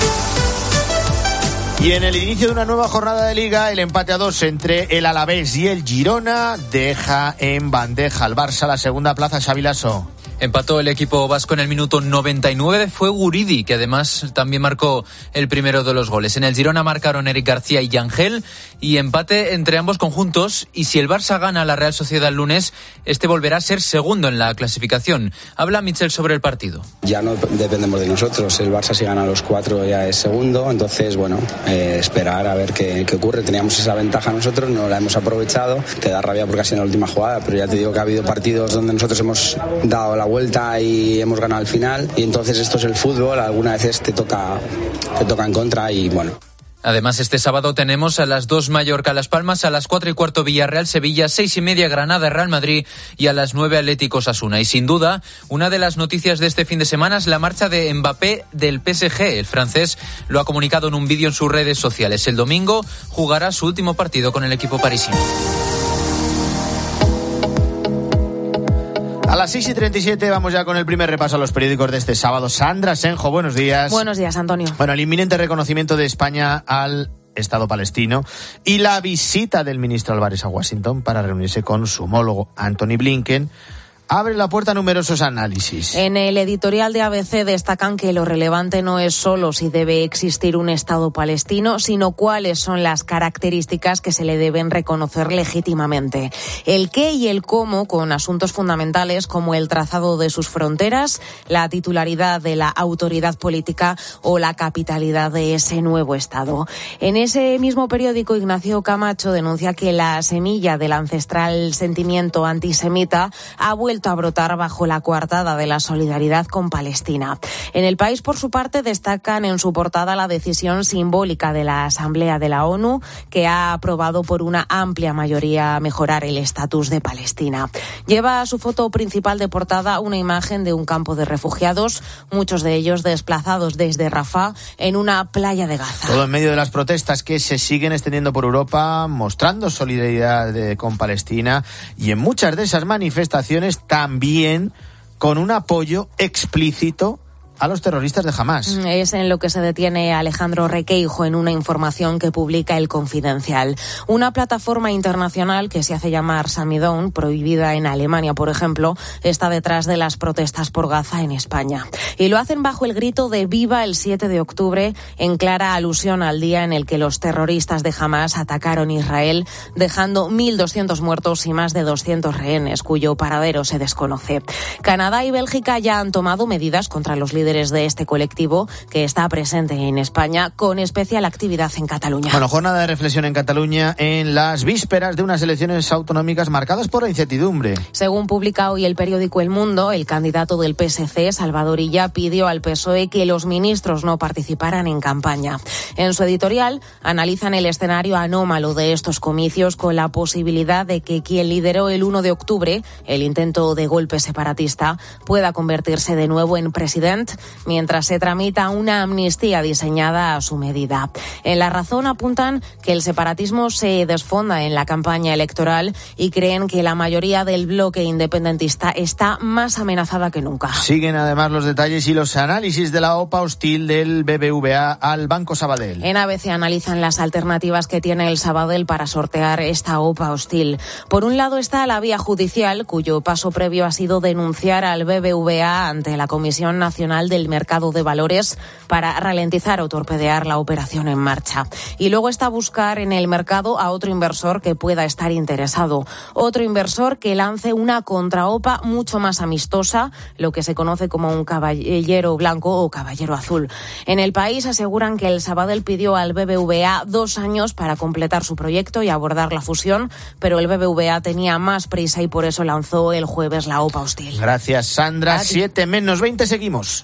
Y en el inicio de una nueva jornada de Liga, el empate a dos entre el Alavés y el Girona deja en bandeja al Barça la segunda plaza. Xavi Lasso. Empató el equipo vasco en el minuto noventa y nueve. Fue Guridi, que además también marcó el primero de los goles. En el Girona marcaron Eric García y Yangel, y empate entre ambos conjuntos. Y si el Barça gana a la Real Sociedad el lunes, este volverá a ser segundo en la clasificación. Habla Michel sobre el partido. Ya no dependemos de nosotros. El Barça, si gana los cuatro, ya es segundo. Entonces, bueno, eh, esperar a ver qué, qué ocurre. Teníamos esa ventaja nosotros, no la hemos aprovechado. Te da rabia porque ha sido en la última jugada, pero ya te digo que ha habido partidos donde nosotros hemos dado la vuelta y hemos ganado al final, y entonces esto es el fútbol, algunas veces te toca te toca en contra y bueno. Además, este sábado tenemos a las dos Mallorca Las Palmas, a las cuatro y cuarto Villarreal Sevilla, seis y media Granada Real Madrid y a las nueve Atlético Osasuna. Y sin duda, una de las noticias de este fin de semana es la marcha de Mbappé del P S G. El francés lo ha comunicado en un vídeo en sus redes sociales. El domingo jugará su último partido con el equipo parisino. A las seis y treinta y siete vamos ya con el primer repaso a los periódicos de este sábado. Sandra Senjo, buenos días. Buenos días, Antonio. Bueno, el inminente reconocimiento de España al Estado palestino y la visita del ministro Álvarez a Washington para reunirse con su homólogo Antony Blinken abre la puerta a numerosos análisis. En el editorial de A B C destacan que lo relevante no es solo si debe existir un Estado palestino, sino cuáles son las características que se le deben reconocer legítimamente. El qué y el cómo, con asuntos fundamentales como el trazado de sus fronteras, la titularidad de la autoridad política o la capitalidad de ese nuevo Estado. En ese mismo periódico, Ignacio Camacho denuncia que la semilla del ancestral sentimiento antisemita ha vuelto a brotar bajo la coartada de la solidaridad con Palestina. En El País, por su parte, destacan en su portada la decisión simbólica de la Asamblea de la ONU, que ha aprobado por una amplia mayoría mejorar el estatus de Palestina. Lleva a su foto principal de portada una imagen de un campo de refugiados, muchos de ellos desplazados desde Rafah en una playa de Gaza. Todo en medio de las protestas que se siguen extendiendo por Europa, mostrando solidaridad de, con Palestina, y en muchas de esas manifestaciones también con un apoyo explícito a los terroristas de Hamás. Es en lo que se detiene Alejandro Requeijo en una información que publica El Confidencial. Una plataforma internacional que se hace llamar Samidown, prohibida en Alemania, por ejemplo, está detrás de las protestas por Gaza en España. Y lo hacen bajo el grito de Viva el siete de octubre, en clara alusión al día en el que los terroristas de Hamás atacaron Israel, dejando mil doscientos muertos y más de doscientos rehenes, cuyo paradero se desconoce. Canadá y Bélgica ya han tomado medidas contra los líderes de este colectivo, que está presente en España, con especial actividad en Cataluña. Bueno, jornada de reflexión en Cataluña en las vísperas de unas elecciones autonómicas marcadas por la incertidumbre. Según publica hoy el periódico El Mundo, el candidato del P S C, Salvador Illa, pidió al P S O E que los ministros no participaran en campaña. En su editorial analizan el escenario anómalo de estos comicios, con la posibilidad de que quien lideró el uno de octubre el intento de golpe separatista pueda convertirse de nuevo en presidente, mientras se tramita una amnistía diseñada a su medida. En La Razón apuntan que el separatismo se desfonda en la campaña electoral y creen que la mayoría del bloque independentista está más amenazada que nunca. Siguen además los detalles y los análisis de la O P A hostil del B B V A al Banco Sabadell. En A B C analizan las alternativas que tiene el Sabadell para sortear esta O P A hostil. Por un lado está la vía judicial, cuyo paso previo ha sido denunciar al B B V A ante la Comisión Nacional Nacional del Mercado de Valores para ralentizar o torpedear la operación en marcha. Y luego está buscar en el mercado a otro inversor que pueda estar interesado. Otro inversor que lance una contraopa mucho más amistosa, lo que se conoce como un caballero blanco o caballero azul. En el país aseguran que el Sabadell pidió al B B V A dos años para completar su proyecto y abordar la fusión, pero el B B V A tenía más prisa y por eso lanzó el jueves la OPA hostil. Gracias, Sandra. siete menos veinte, seguimos.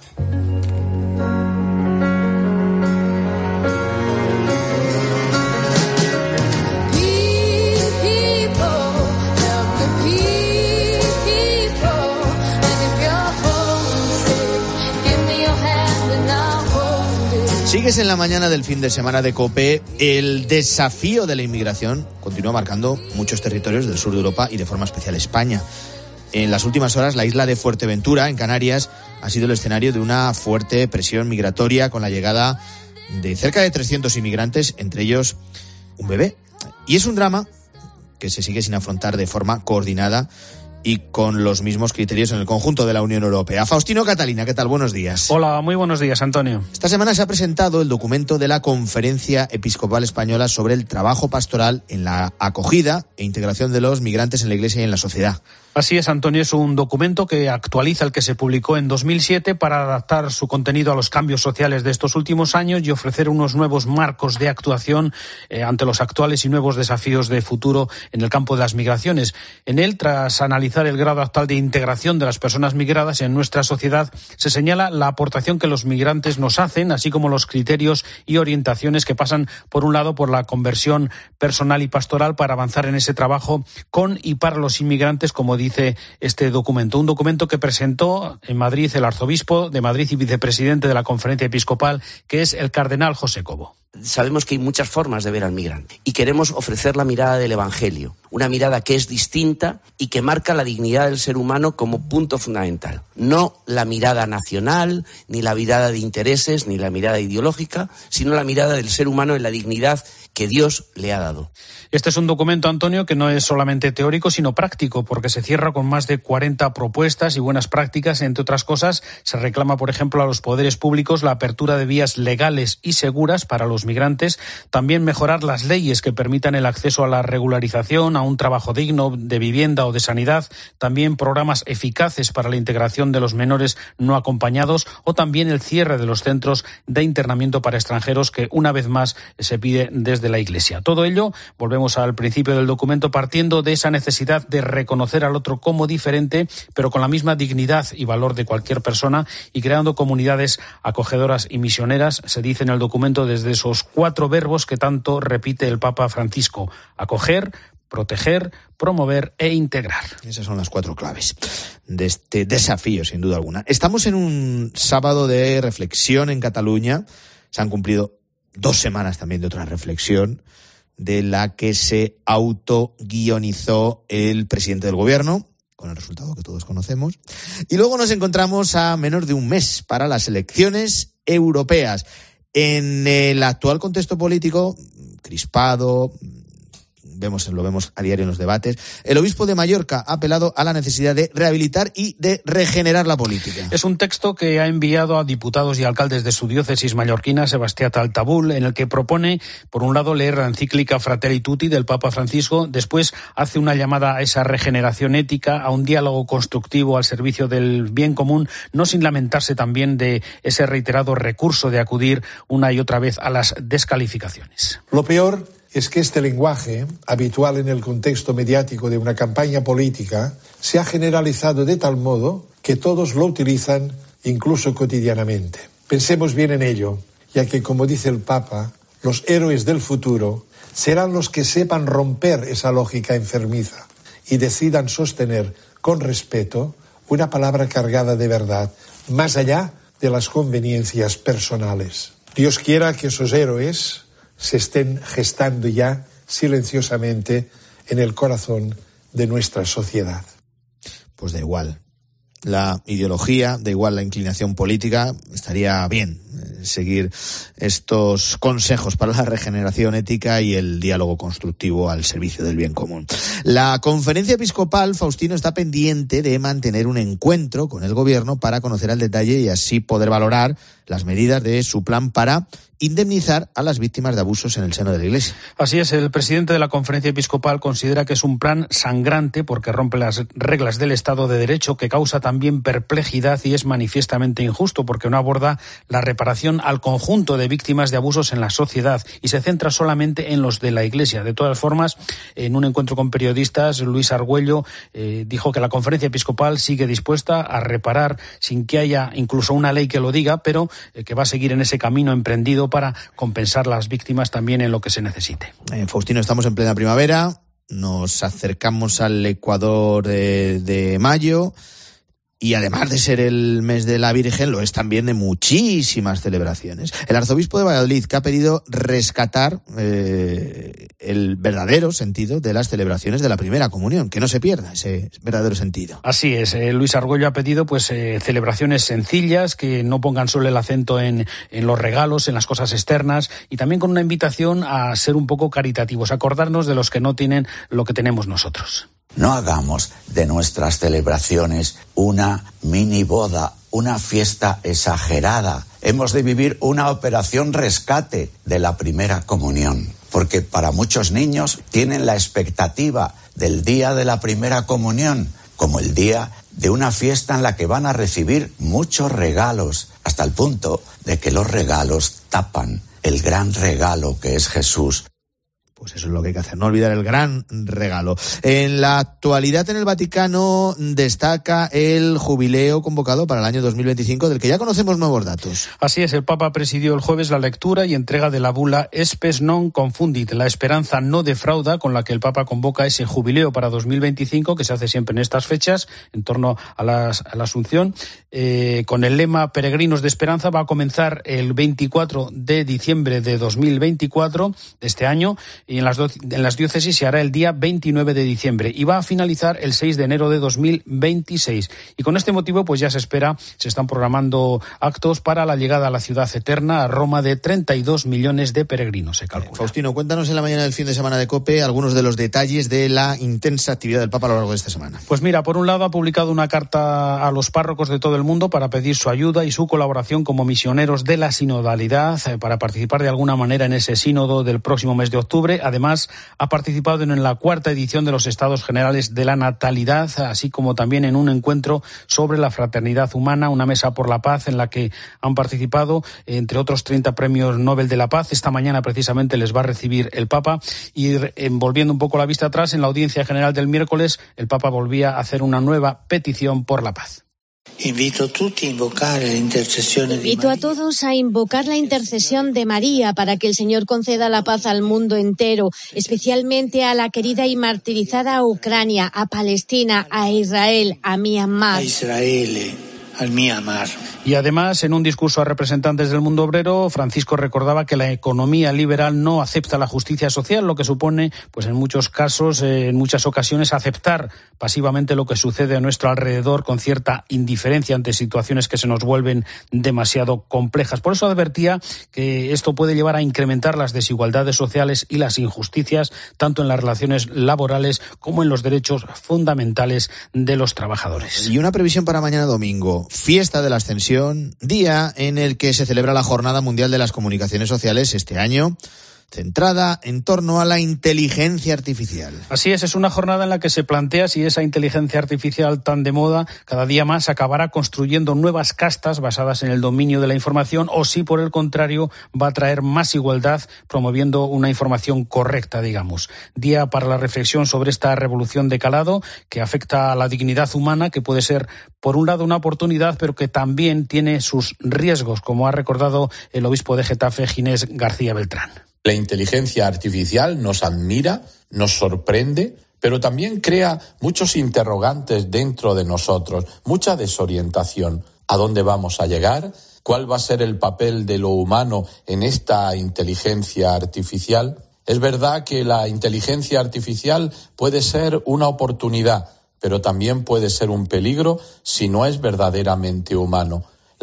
Sigues en la mañana del fin de semana de COPE. El desafío de la inmigración continúa marcando muchos territorios del sur de Europa y de forma especial España. En las últimas horas, la isla de Fuerteventura, en Canarias, ha sido el escenario de una fuerte presión migratoria con la llegada de cerca de trescientos inmigrantes, entre ellos un bebé. Y es un drama que se sigue sin afrontar de forma coordinada y con los mismos criterios en el conjunto de la Unión Europea. Faustino Catalina, ¿qué tal? Buenos días. Hola, muy buenos días, Antonio. Esta semana se ha presentado el documento de la Conferencia Episcopal Española sobre el trabajo pastoral en la acogida e integración de los migrantes en la Iglesia y en la sociedad. Así es, Antonio, es un documento que actualiza el que se publicó en dos mil siete para adaptar su contenido a los cambios sociales de estos últimos años y ofrecer unos nuevos marcos de actuación eh, ante los actuales y nuevos desafíos de futuro en el campo de las migraciones. En él, tras analizar el grado actual de integración de las personas migradas en nuestra sociedad, se señala la aportación que los migrantes nos hacen, así como los criterios y orientaciones que pasan, por un lado, por la conversión personal y pastoral para avanzar en ese trabajo con y para los inmigrantes, como dice este documento. Un documento que presentó en Madrid el arzobispo de Madrid y vicepresidente de la Conferencia Episcopal, que es el cardenal José Cobo. Sabemos que hay muchas formas de ver al migrante y queremos ofrecer la mirada del Evangelio, una mirada que es distinta y que marca la dignidad del ser humano como punto fundamental. No la mirada nacional, ni la mirada de intereses, ni la mirada ideológica, sino la mirada del ser humano en la dignidad que Dios le ha dado. Este es un documento, Antonio, que no es solamente teórico, sino práctico, porque se cierra con más de cuarenta propuestas y buenas prácticas. Entre otras cosas, se reclama, por ejemplo, a los poderes públicos la apertura de vías legales y seguras para los migrantes, también mejorar las leyes que permitan el acceso a la regularización, a un trabajo digno, de vivienda o de sanidad, también programas eficaces para la integración de los menores no acompañados o también el cierre de los centros de internamiento para extranjeros que, una vez más, se pide desde de la Iglesia. Todo ello, volvemos al principio del documento, partiendo de esa necesidad de reconocer al otro como diferente, pero con la misma dignidad y valor de cualquier persona, y creando comunidades acogedoras y misioneras, se dice en el documento, desde esos cuatro verbos que tanto repite el Papa Francisco: acoger, proteger, promover e integrar. Esas son las cuatro claves de este desafío, sin duda alguna. Estamos en un sábado de reflexión en Cataluña. Se han cumplido dos semanas también de otra reflexión de la que se autoguionizó el presidente del gobierno, con el resultado que todos conocemos. Y luego nos encontramos a menos de un mes para las elecciones europeas. En el actual contexto político crispado, vemos, lo vemos a diario en los debates, el obispo de Mallorca ha apelado a la necesidad de rehabilitar y de regenerar la política. Es un texto que ha enviado a diputados y alcaldes de su diócesis mallorquina, Sebastià Taltabul, en el que propone, por un lado, leer la encíclica Fratelli Tutti del Papa Francisco, después hace una llamada a esa regeneración ética, a un diálogo constructivo al servicio del bien común, no sin lamentarse también de ese reiterado recurso de acudir una y otra vez a las descalificaciones. Lo peor es que este lenguaje, habitual en el contexto mediático de una campaña política, se ha generalizado de tal modo que todos lo utilizan incluso cotidianamente. Pensemos bien en ello, ya que, como dice el Papa, los héroes del futuro serán los que sepan romper esa lógica enfermiza y decidan sostener con respeto una palabra cargada de verdad, más allá de las conveniencias personales. Dios quiera que esos héroes se estén gestando ya silenciosamente en el corazón de nuestra sociedad. Pues da igual la ideología, da igual la inclinación política, estaría bien seguir estos consejos para la regeneración ética y el diálogo constructivo al servicio del bien común. La Conferencia Episcopal, Faustino, está pendiente de mantener un encuentro con el Gobierno para conocer al detalle y así poder valorar las medidas de su plan para indemnizar a las víctimas de abusos en el seno de la Iglesia. Así es, el presidente de la Conferencia Episcopal considera que es un plan sangrante porque rompe las reglas del Estado de Derecho, que causa también perplejidad y es manifiestamente injusto porque no aborda la reparación al conjunto de víctimas de abusos en la sociedad y se centra solamente en los de la Iglesia. De todas formas, en un encuentro con periodistas, Luis Argüello eh, dijo que la Conferencia Episcopal sigue dispuesta a reparar sin que haya incluso una ley que lo diga, pero eh, que va a seguir en ese camino emprendido para compensar a las víctimas también en lo que se necesite. Eh, Faustino, estamos en plena primavera, nos acercamos al Ecuador de, de mayo y además de ser el mes de la Virgen, lo es también de muchísimas celebraciones. El arzobispo de Valladolid, que ha pedido rescatar eh, el verdadero sentido de las celebraciones de la primera comunión, que no se pierda ese verdadero sentido. Así es, eh, Luis Argüello ha pedido pues eh, celebraciones sencillas, que no pongan solo el acento en, en los regalos, en las cosas externas, y también con una invitación a ser un poco caritativos, a acordarnos de los que no tienen lo que tenemos nosotros. No hagamos de nuestras celebraciones una mini boda, una fiesta exagerada. Hemos de vivir una operación rescate de la primera comunión, porque para muchos niños tienen la expectativa del día de la primera comunión como el día de una fiesta en la que van a recibir muchos regalos, hasta el punto de que los regalos tapan el gran regalo que es Jesús. Pues eso es lo que hay que hacer, no olvidar el gran regalo. En la actualidad en el Vaticano destaca el jubileo convocado para el año dos mil veinticinco, del que ya conocemos nuevos datos. Así es, el Papa presidió el jueves la lectura y entrega de la bula Spes non confundit, la esperanza no defrauda, con la que el Papa convoca ese jubileo para dos mil veinticinco, que se hace siempre en estas fechas, en torno a, las, a la Asunción, eh, con el lema Peregrinos de Esperanza. Va a comenzar el veinticuatro de diciembre de dos mil veinticuatro, de este año, y en las, do- en las diócesis se hará el día veintinueve de diciembre y va a finalizar el seis de enero de dos mil veintiséis. Y con este motivo pues ya se espera, se están programando actos para la llegada a la ciudad eterna, a Roma, de treinta y dos millones de peregrinos, se calcula. Faustino, cuéntanos en la mañana del fin de semana de COPE algunos de los detalles de la intensa actividad del Papa a lo largo de esta semana. Pues mira, por un lado ha publicado una carta a los párrocos de todo el mundo para pedir su ayuda y su colaboración como misioneros de la sinodalidad, eh, para participar de alguna manera en ese sínodo del próximo mes de octubre. Además, ha participado en la cuarta edición de los Estados Generales de la Natalidad, así como también en un encuentro sobre la fraternidad humana, una mesa por la paz en la que han participado, entre otros, treinta premios Nobel de la Paz. Esta mañana precisamente les va a recibir el Papa. Y volviendo un poco la vista atrás, en la audiencia general del miércoles, el Papa volvía a hacer una nueva petición por la paz. Invito a todos a invocar la intercesión de María para que el Señor conceda la paz al mundo entero, especialmente a la querida y martirizada Ucrania, a Palestina, a Israel, a Myanmar. A Israel, al Myanmar. Y además, en un discurso a representantes del mundo obrero, Francisco recordaba que la economía liberal no acepta la justicia social, lo que supone, pues en muchos casos, eh, en muchas ocasiones, aceptar pasivamente lo que sucede a nuestro alrededor con cierta indiferencia ante situaciones que se nos vuelven demasiado complejas. Por eso advertía que esto puede llevar a incrementar las desigualdades sociales y las injusticias, tanto en las relaciones laborales como en los derechos fundamentales de los trabajadores. Y una previsión para mañana domingo, fiesta de la Ascensión, día en el que se celebra la Jornada Mundial de las Comunicaciones Sociales este año, centrada en torno a la inteligencia artificial. Así es, es una jornada en la que se plantea si esa inteligencia artificial tan de moda cada día más acabará construyendo nuevas castas basadas en el dominio de la información, o si por el contrario va a traer más igualdad promoviendo una información correcta, digamos. Día para la reflexión sobre esta revolución de calado que afecta a la dignidad humana, que puede ser por un lado una oportunidad, pero que también tiene sus riesgos, como ha recordado el obispo de Getafe, Ginés García Beltrán. La inteligencia artificial nos admira, nos sorprende, pero también crea muchos interrogantes dentro de nosotros, mucha desorientación. ¿A dónde vamos a llegar? ¿Cuál va a ser el papel de lo humano en esta inteligencia artificial? Es verdad que la inteligencia artificial puede ser una oportunidad, pero también puede ser un peligro si no es verdaderamente humano.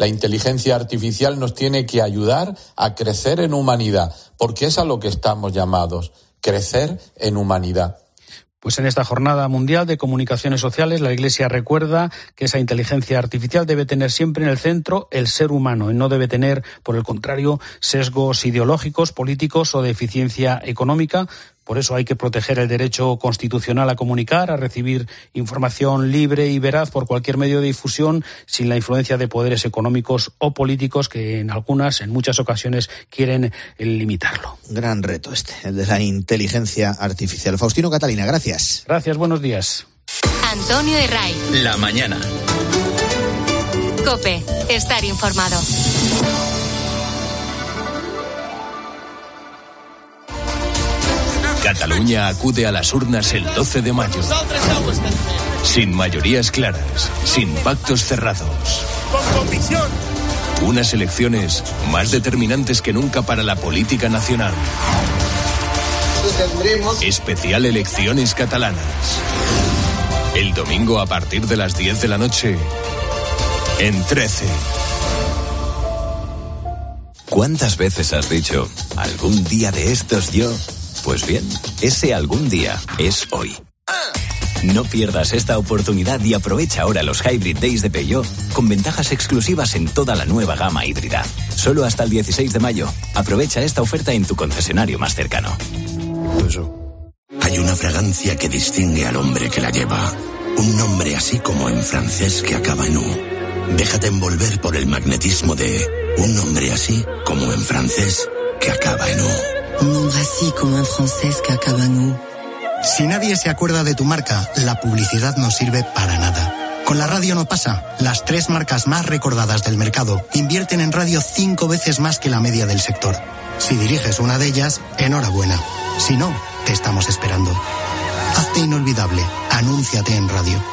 La inteligencia artificial nos tiene que ayudar a crecer en humanidad, porque es a lo que estamos llamados, crecer en humanidad. Pues en esta Jornada Mundial de Comunicaciones Sociales, la Iglesia recuerda que esa inteligencia artificial debe tener siempre en el centro el ser humano y no debe tener, por el contrario, sesgos ideológicos, políticos o de eficiencia económica. Por eso hay que proteger el derecho constitucional a comunicar, a recibir información libre y veraz por cualquier medio de difusión, sin la influencia de poderes económicos o políticos que en algunas, en muchas ocasiones, quieren limitarlo. Gran reto este, el de la inteligencia artificial. Faustino Catalina, gracias. Gracias, buenos días. Antonio Herray. La mañana. COPE, estar informado. Cataluña acude a las urnas el doce de mayo. Sin mayorías claras, sin pactos cerrados. Unas elecciones más determinantes que nunca para la política nacional. Especial Elecciones Catalanas. El domingo a partir de las diez de la noche, en trece. ¿Cuántas veces has dicho, algún día de estos yo? Pues bien, ese algún día es hoy. No pierdas esta oportunidad y aprovecha ahora los Hybrid Days de Peugeot con ventajas exclusivas en toda la nueva gama híbrida. Solo hasta el dieciséis de mayo. Aprovecha esta oferta en tu concesionario más cercano. Hay una fragancia que distingue al hombre que la lleva. Un nombre así como en francés que acaba en U. Déjate envolver por el magnetismo de un nombre así como en francés que acaba en U. Un nombre así como en francés que acaba en U. Si nadie se acuerda de tu marca, la publicidad no sirve para nada. Con la radio no pasa. Las tres marcas más recordadas del mercado invierten en radio cinco veces más que la media del sector. Si diriges una de ellas, enhorabuena. Si no, te estamos esperando. Hazte inolvidable. Anúnciate en radio.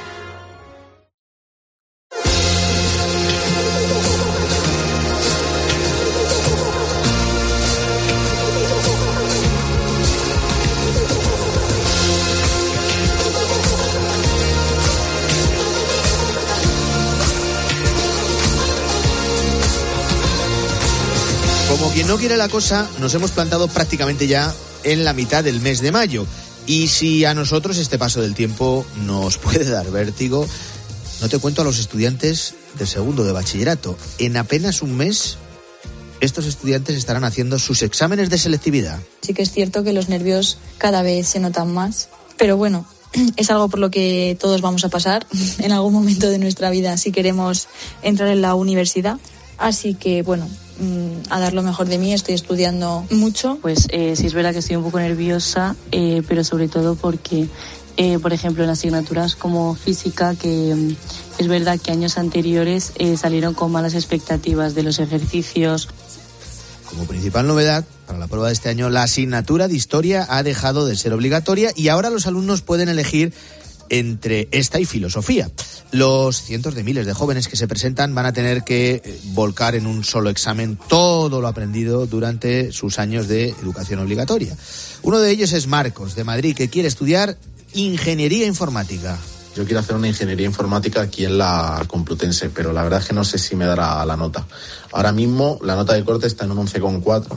Como quien no quiere la cosa, nos hemos plantado prácticamente ya en la mitad del mes de mayo. Y si a nosotros este paso del tiempo nos puede dar vértigo, no te cuento a los estudiantes de segundo de bachillerato. En apenas un mes, estos estudiantes estarán haciendo sus exámenes de selectividad. Sí que es cierto que los nervios cada vez se notan más, pero bueno, es algo por lo que todos vamos a pasar en algún momento de nuestra vida si queremos entrar en la universidad. Así que, bueno, a dar lo mejor de mí, estoy estudiando mucho. Pues eh, sí es verdad que estoy un poco nerviosa, eh, pero sobre todo porque, eh, por ejemplo, en asignaturas como física, que eh, es verdad que años anteriores eh, salieron con malas expectativas de los ejercicios. Como principal novedad, para la prueba de este año, la asignatura de Historia ha dejado de ser obligatoria y ahora los alumnos pueden elegir entre esta y filosofía. Los cientos de miles de jóvenes que se presentan van a tener que volcar en un solo examen todo lo aprendido durante sus años de educación obligatoria. Uno de ellos es Marcos, de Madrid, que quiere estudiar Ingeniería Informática. Yo quiero hacer una ingeniería informática aquí en la Complutense, pero la verdad es que no sé si me dará la nota. Ahora mismo la nota de corte está en un once coma cuatro,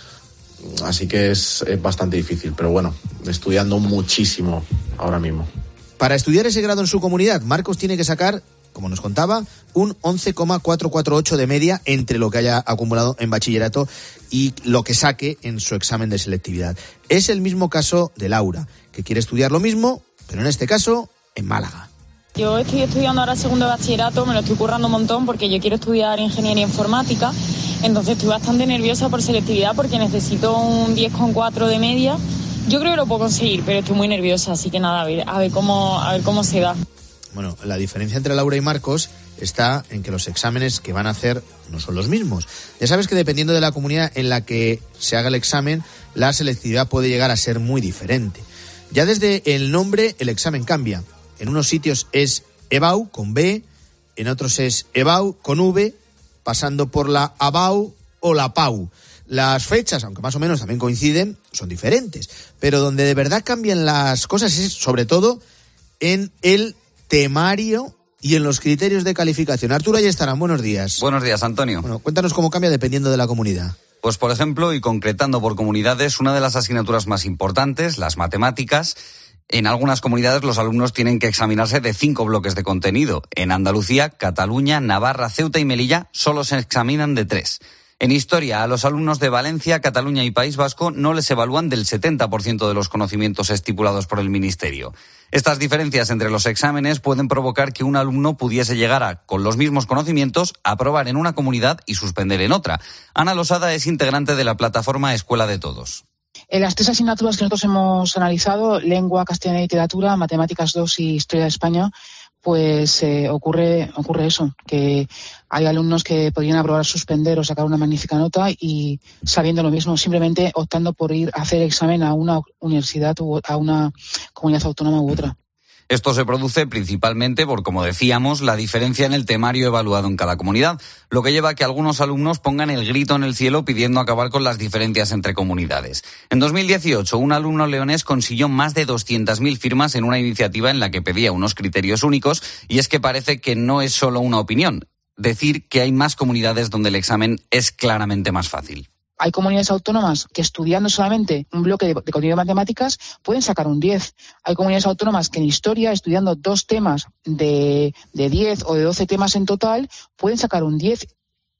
así que es, es bastante difícil, pero bueno, estudiando muchísimo ahora mismo. Para estudiar ese grado en su comunidad, Marcos tiene que sacar, como nos contaba, un once coma cuatrocientos cuarenta y ocho de media entre lo que haya acumulado en bachillerato y lo que saque en su examen de selectividad. Es el mismo caso de Laura, que quiere estudiar lo mismo, pero en este caso en Málaga. Yo estoy estudiando ahora segundo de bachillerato, me lo estoy currando un montón porque yo quiero estudiar Ingeniería Informática, entonces estoy bastante nerviosa por selectividad porque necesito un diez coma cuatro de media. Yo creo que lo puedo conseguir, pero estoy muy nerviosa, así que nada, a ver, a ver cómo, a ver cómo se da. Bueno, la diferencia entre Laura y Marcos está en que los exámenes que van a hacer no son los mismos. Ya sabes que dependiendo de la comunidad en la que se haga el examen, la selectividad puede llegar a ser muy diferente. Ya desde el nombre el examen cambia. En unos sitios es EBAU con B, en otros es EBAU con V, pasando por la ABAU o la PAU. Las fechas, aunque más o menos también coinciden, son diferentes. Pero donde de verdad cambian las cosas es sobre todo en el temario y en los criterios de calificación. Arturo Ayestarán, buenos días. Buenos días, Antonio. Bueno, cuéntanos cómo cambia dependiendo de la comunidad. Pues, por ejemplo, y concretando por comunidades, una de las asignaturas más importantes, las matemáticas, en algunas comunidades los alumnos tienen que examinarse de cinco bloques de contenido. En Andalucía, Cataluña, Navarra, Ceuta y Melilla solo se examinan de tres. En Historia, a los alumnos de Valencia, Cataluña y País Vasco no les evalúan del setenta por ciento de los conocimientos estipulados por el Ministerio. Estas diferencias entre los exámenes pueden provocar que un alumno pudiese llegar a, con los mismos conocimientos, aprobar en una comunidad y suspender en otra. Ana Losada es integrante de la plataforma Escuela de Todos. En las tres asignaturas que nosotros hemos analizado, lengua, castellano y literatura, matemáticas dos y historia de España, pues eh, ocurre ocurre eso, que hay alumnos que podrían aprobar, suspender o sacar una magnífica nota y sabiendo lo mismo, simplemente optando por ir a hacer examen a una universidad o a una comunidad autónoma u otra. Esto se produce principalmente por, como decíamos, la diferencia en el temario evaluado en cada comunidad, lo que lleva a que algunos alumnos pongan el grito en el cielo pidiendo acabar con las diferencias entre comunidades. En dos mil dieciocho, un alumno leonés consiguió más de doscientas mil firmas en una iniciativa en la que pedía unos criterios únicos, y es que parece que no es solo una opinión decir que hay más comunidades donde el examen es claramente más fácil. Hay comunidades autónomas que estudiando solamente un bloque de, de contenido de matemáticas pueden sacar un diez. Hay comunidades autónomas que en historia, estudiando dos temas de, de diez o de doce temas en total, pueden sacar un diez.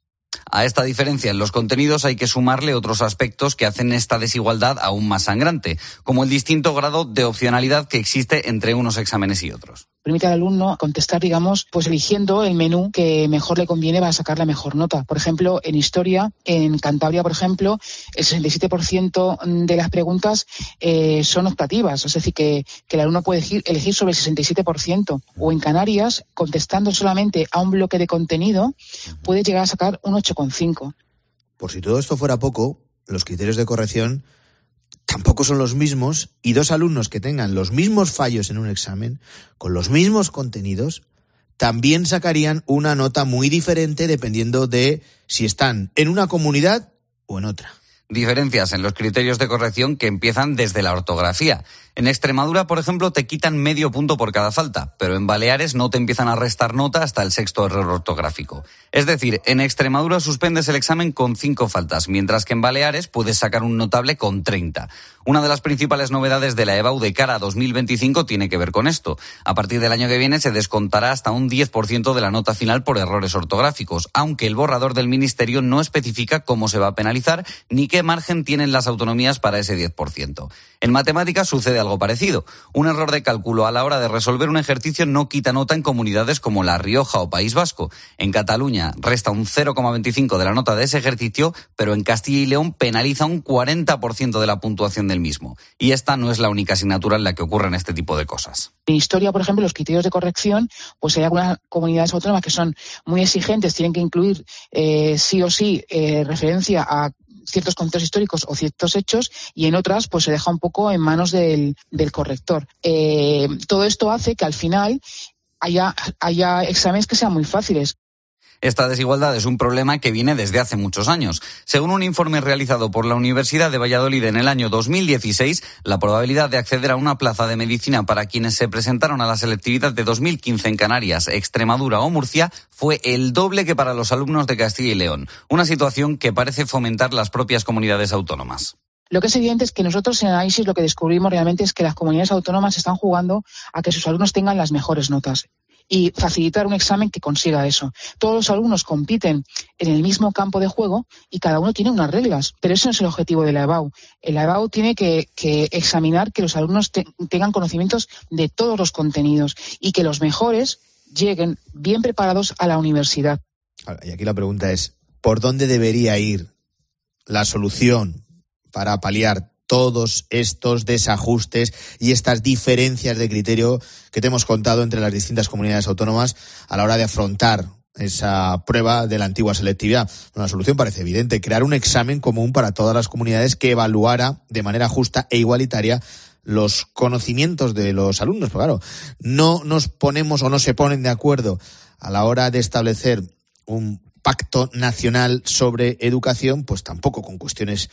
A esta diferencia en los contenidos hay que sumarle otros aspectos que hacen esta desigualdad aún más sangrante, como el distinto grado de opcionalidad que existe entre unos exámenes y otros. Permite al alumno contestar, digamos, pues eligiendo el menú que mejor le conviene para sacar la mejor nota. Por ejemplo, en historia, en Cantabria, por ejemplo, el sesenta y siete por ciento de las preguntas eh, son optativas, es decir, que, que el alumno puede elegir, elegir sobre el sesenta y siete por ciento. O en Canarias, contestando solamente a un bloque de contenido, puede llegar a sacar un ocho coma cinco. Por si todo esto fuera poco, los criterios de corrección tampoco son los mismos, y dos alumnos que tengan los mismos fallos en un examen, con los mismos contenidos, también sacarían una nota muy diferente dependiendo de si están en una comunidad o en otra. Diferencias en los criterios de corrección que empiezan desde la ortografía. En Extremadura, por ejemplo, te quitan medio punto por cada falta, pero en Baleares no te empiezan a restar nota hasta el sexto error ortográfico. Es decir, en Extremadura suspendes el examen con cinco faltas, mientras que en Baleares puedes sacar un notable con treinta. Una de las principales novedades de la EBAU de cara a dos mil veinticinco tiene que ver con esto. A partir del año que viene se descontará hasta un diez por ciento de la nota final por errores ortográficos, aunque el borrador del Ministerio no especifica cómo se va a penalizar ni qué margen tienen las autonomías para ese diez por ciento. En matemáticas sucede algo parecido. Un error de cálculo a la hora de resolver un ejercicio no quita nota en comunidades como La Rioja o País Vasco. En Cataluña resta un cero coma veinticinco de la nota de ese ejercicio, pero en Castilla y León penaliza un cuarenta por ciento de la puntuación del mismo. Y esta no es la única asignatura en la que ocurren este tipo de cosas. En historia, por ejemplo, los criterios de corrección, pues hay algunas comunidades autónomas que son muy exigentes, tienen que incluir eh, sí o sí eh, referencia a ciertos conceptos históricos o ciertos hechos, y en otras pues se deja un poco en manos del, del corrector. Eh, todo esto hace que al final haya, haya exámenes que sean muy fáciles. Esta desigualdad es un problema que viene desde hace muchos años. Según un informe realizado por la Universidad de Valladolid en el año dos mil dieciséis, la probabilidad de acceder a una plaza de medicina para quienes se presentaron a la selectividad de dos mil quince en Canarias, Extremadura o Murcia fue el doble que para los alumnos de Castilla y León. Una situación que parece fomentar las propias comunidades autónomas. Lo que es evidente es que nosotros en el análisis lo que descubrimos realmente es que las comunidades autónomas están jugando a que sus alumnos tengan las mejores notas y facilitar un examen que consiga eso. Todos los alumnos compiten en el mismo campo de juego y cada uno tiene unas reglas, pero eso no es el objetivo de la EBAU. La EBAU tiene que, que examinar que los alumnos te, tengan conocimientos de todos los contenidos y que los mejores lleguen bien preparados a la universidad. Y aquí la pregunta es, ¿por dónde debería ir la solución para paliar todos estos desajustes y estas diferencias de criterio que te hemos contado entre las distintas comunidades autónomas a la hora de afrontar esa prueba de la antigua selectividad? La solución parece evidente: crear un examen común para todas las comunidades que evaluara de manera justa e igualitaria los conocimientos de los alumnos. Pero claro, no nos ponemos o no se ponen de acuerdo a la hora de establecer un pacto nacional sobre educación, pues tampoco con cuestiones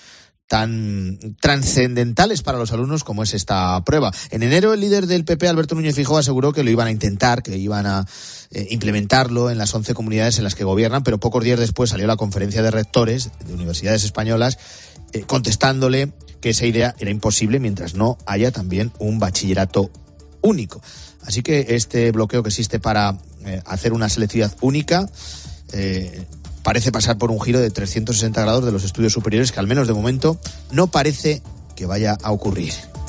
tan trascendentales para los alumnos como es esta prueba. En enero el líder del P P, Alberto Núñez Feijóo, aseguró que lo iban a intentar, que iban a eh, implementarlo en las once comunidades en las que gobiernan, pero pocos días después salió la conferencia de rectores de universidades españolas eh, contestándole que esa idea era imposible mientras no haya también un bachillerato único. Así que este bloqueo que existe para eh, hacer una selectividad única eh, parece pasar por un giro de trescientos sesenta grados de los estudios superiores, que al menos de momento no parece que vaya a ocurrir.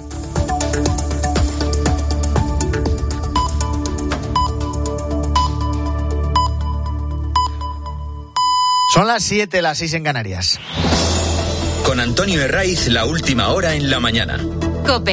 Son las siete, las seis en Canarias. Con Antonio Herraiz, la última hora en la mañana. COPE.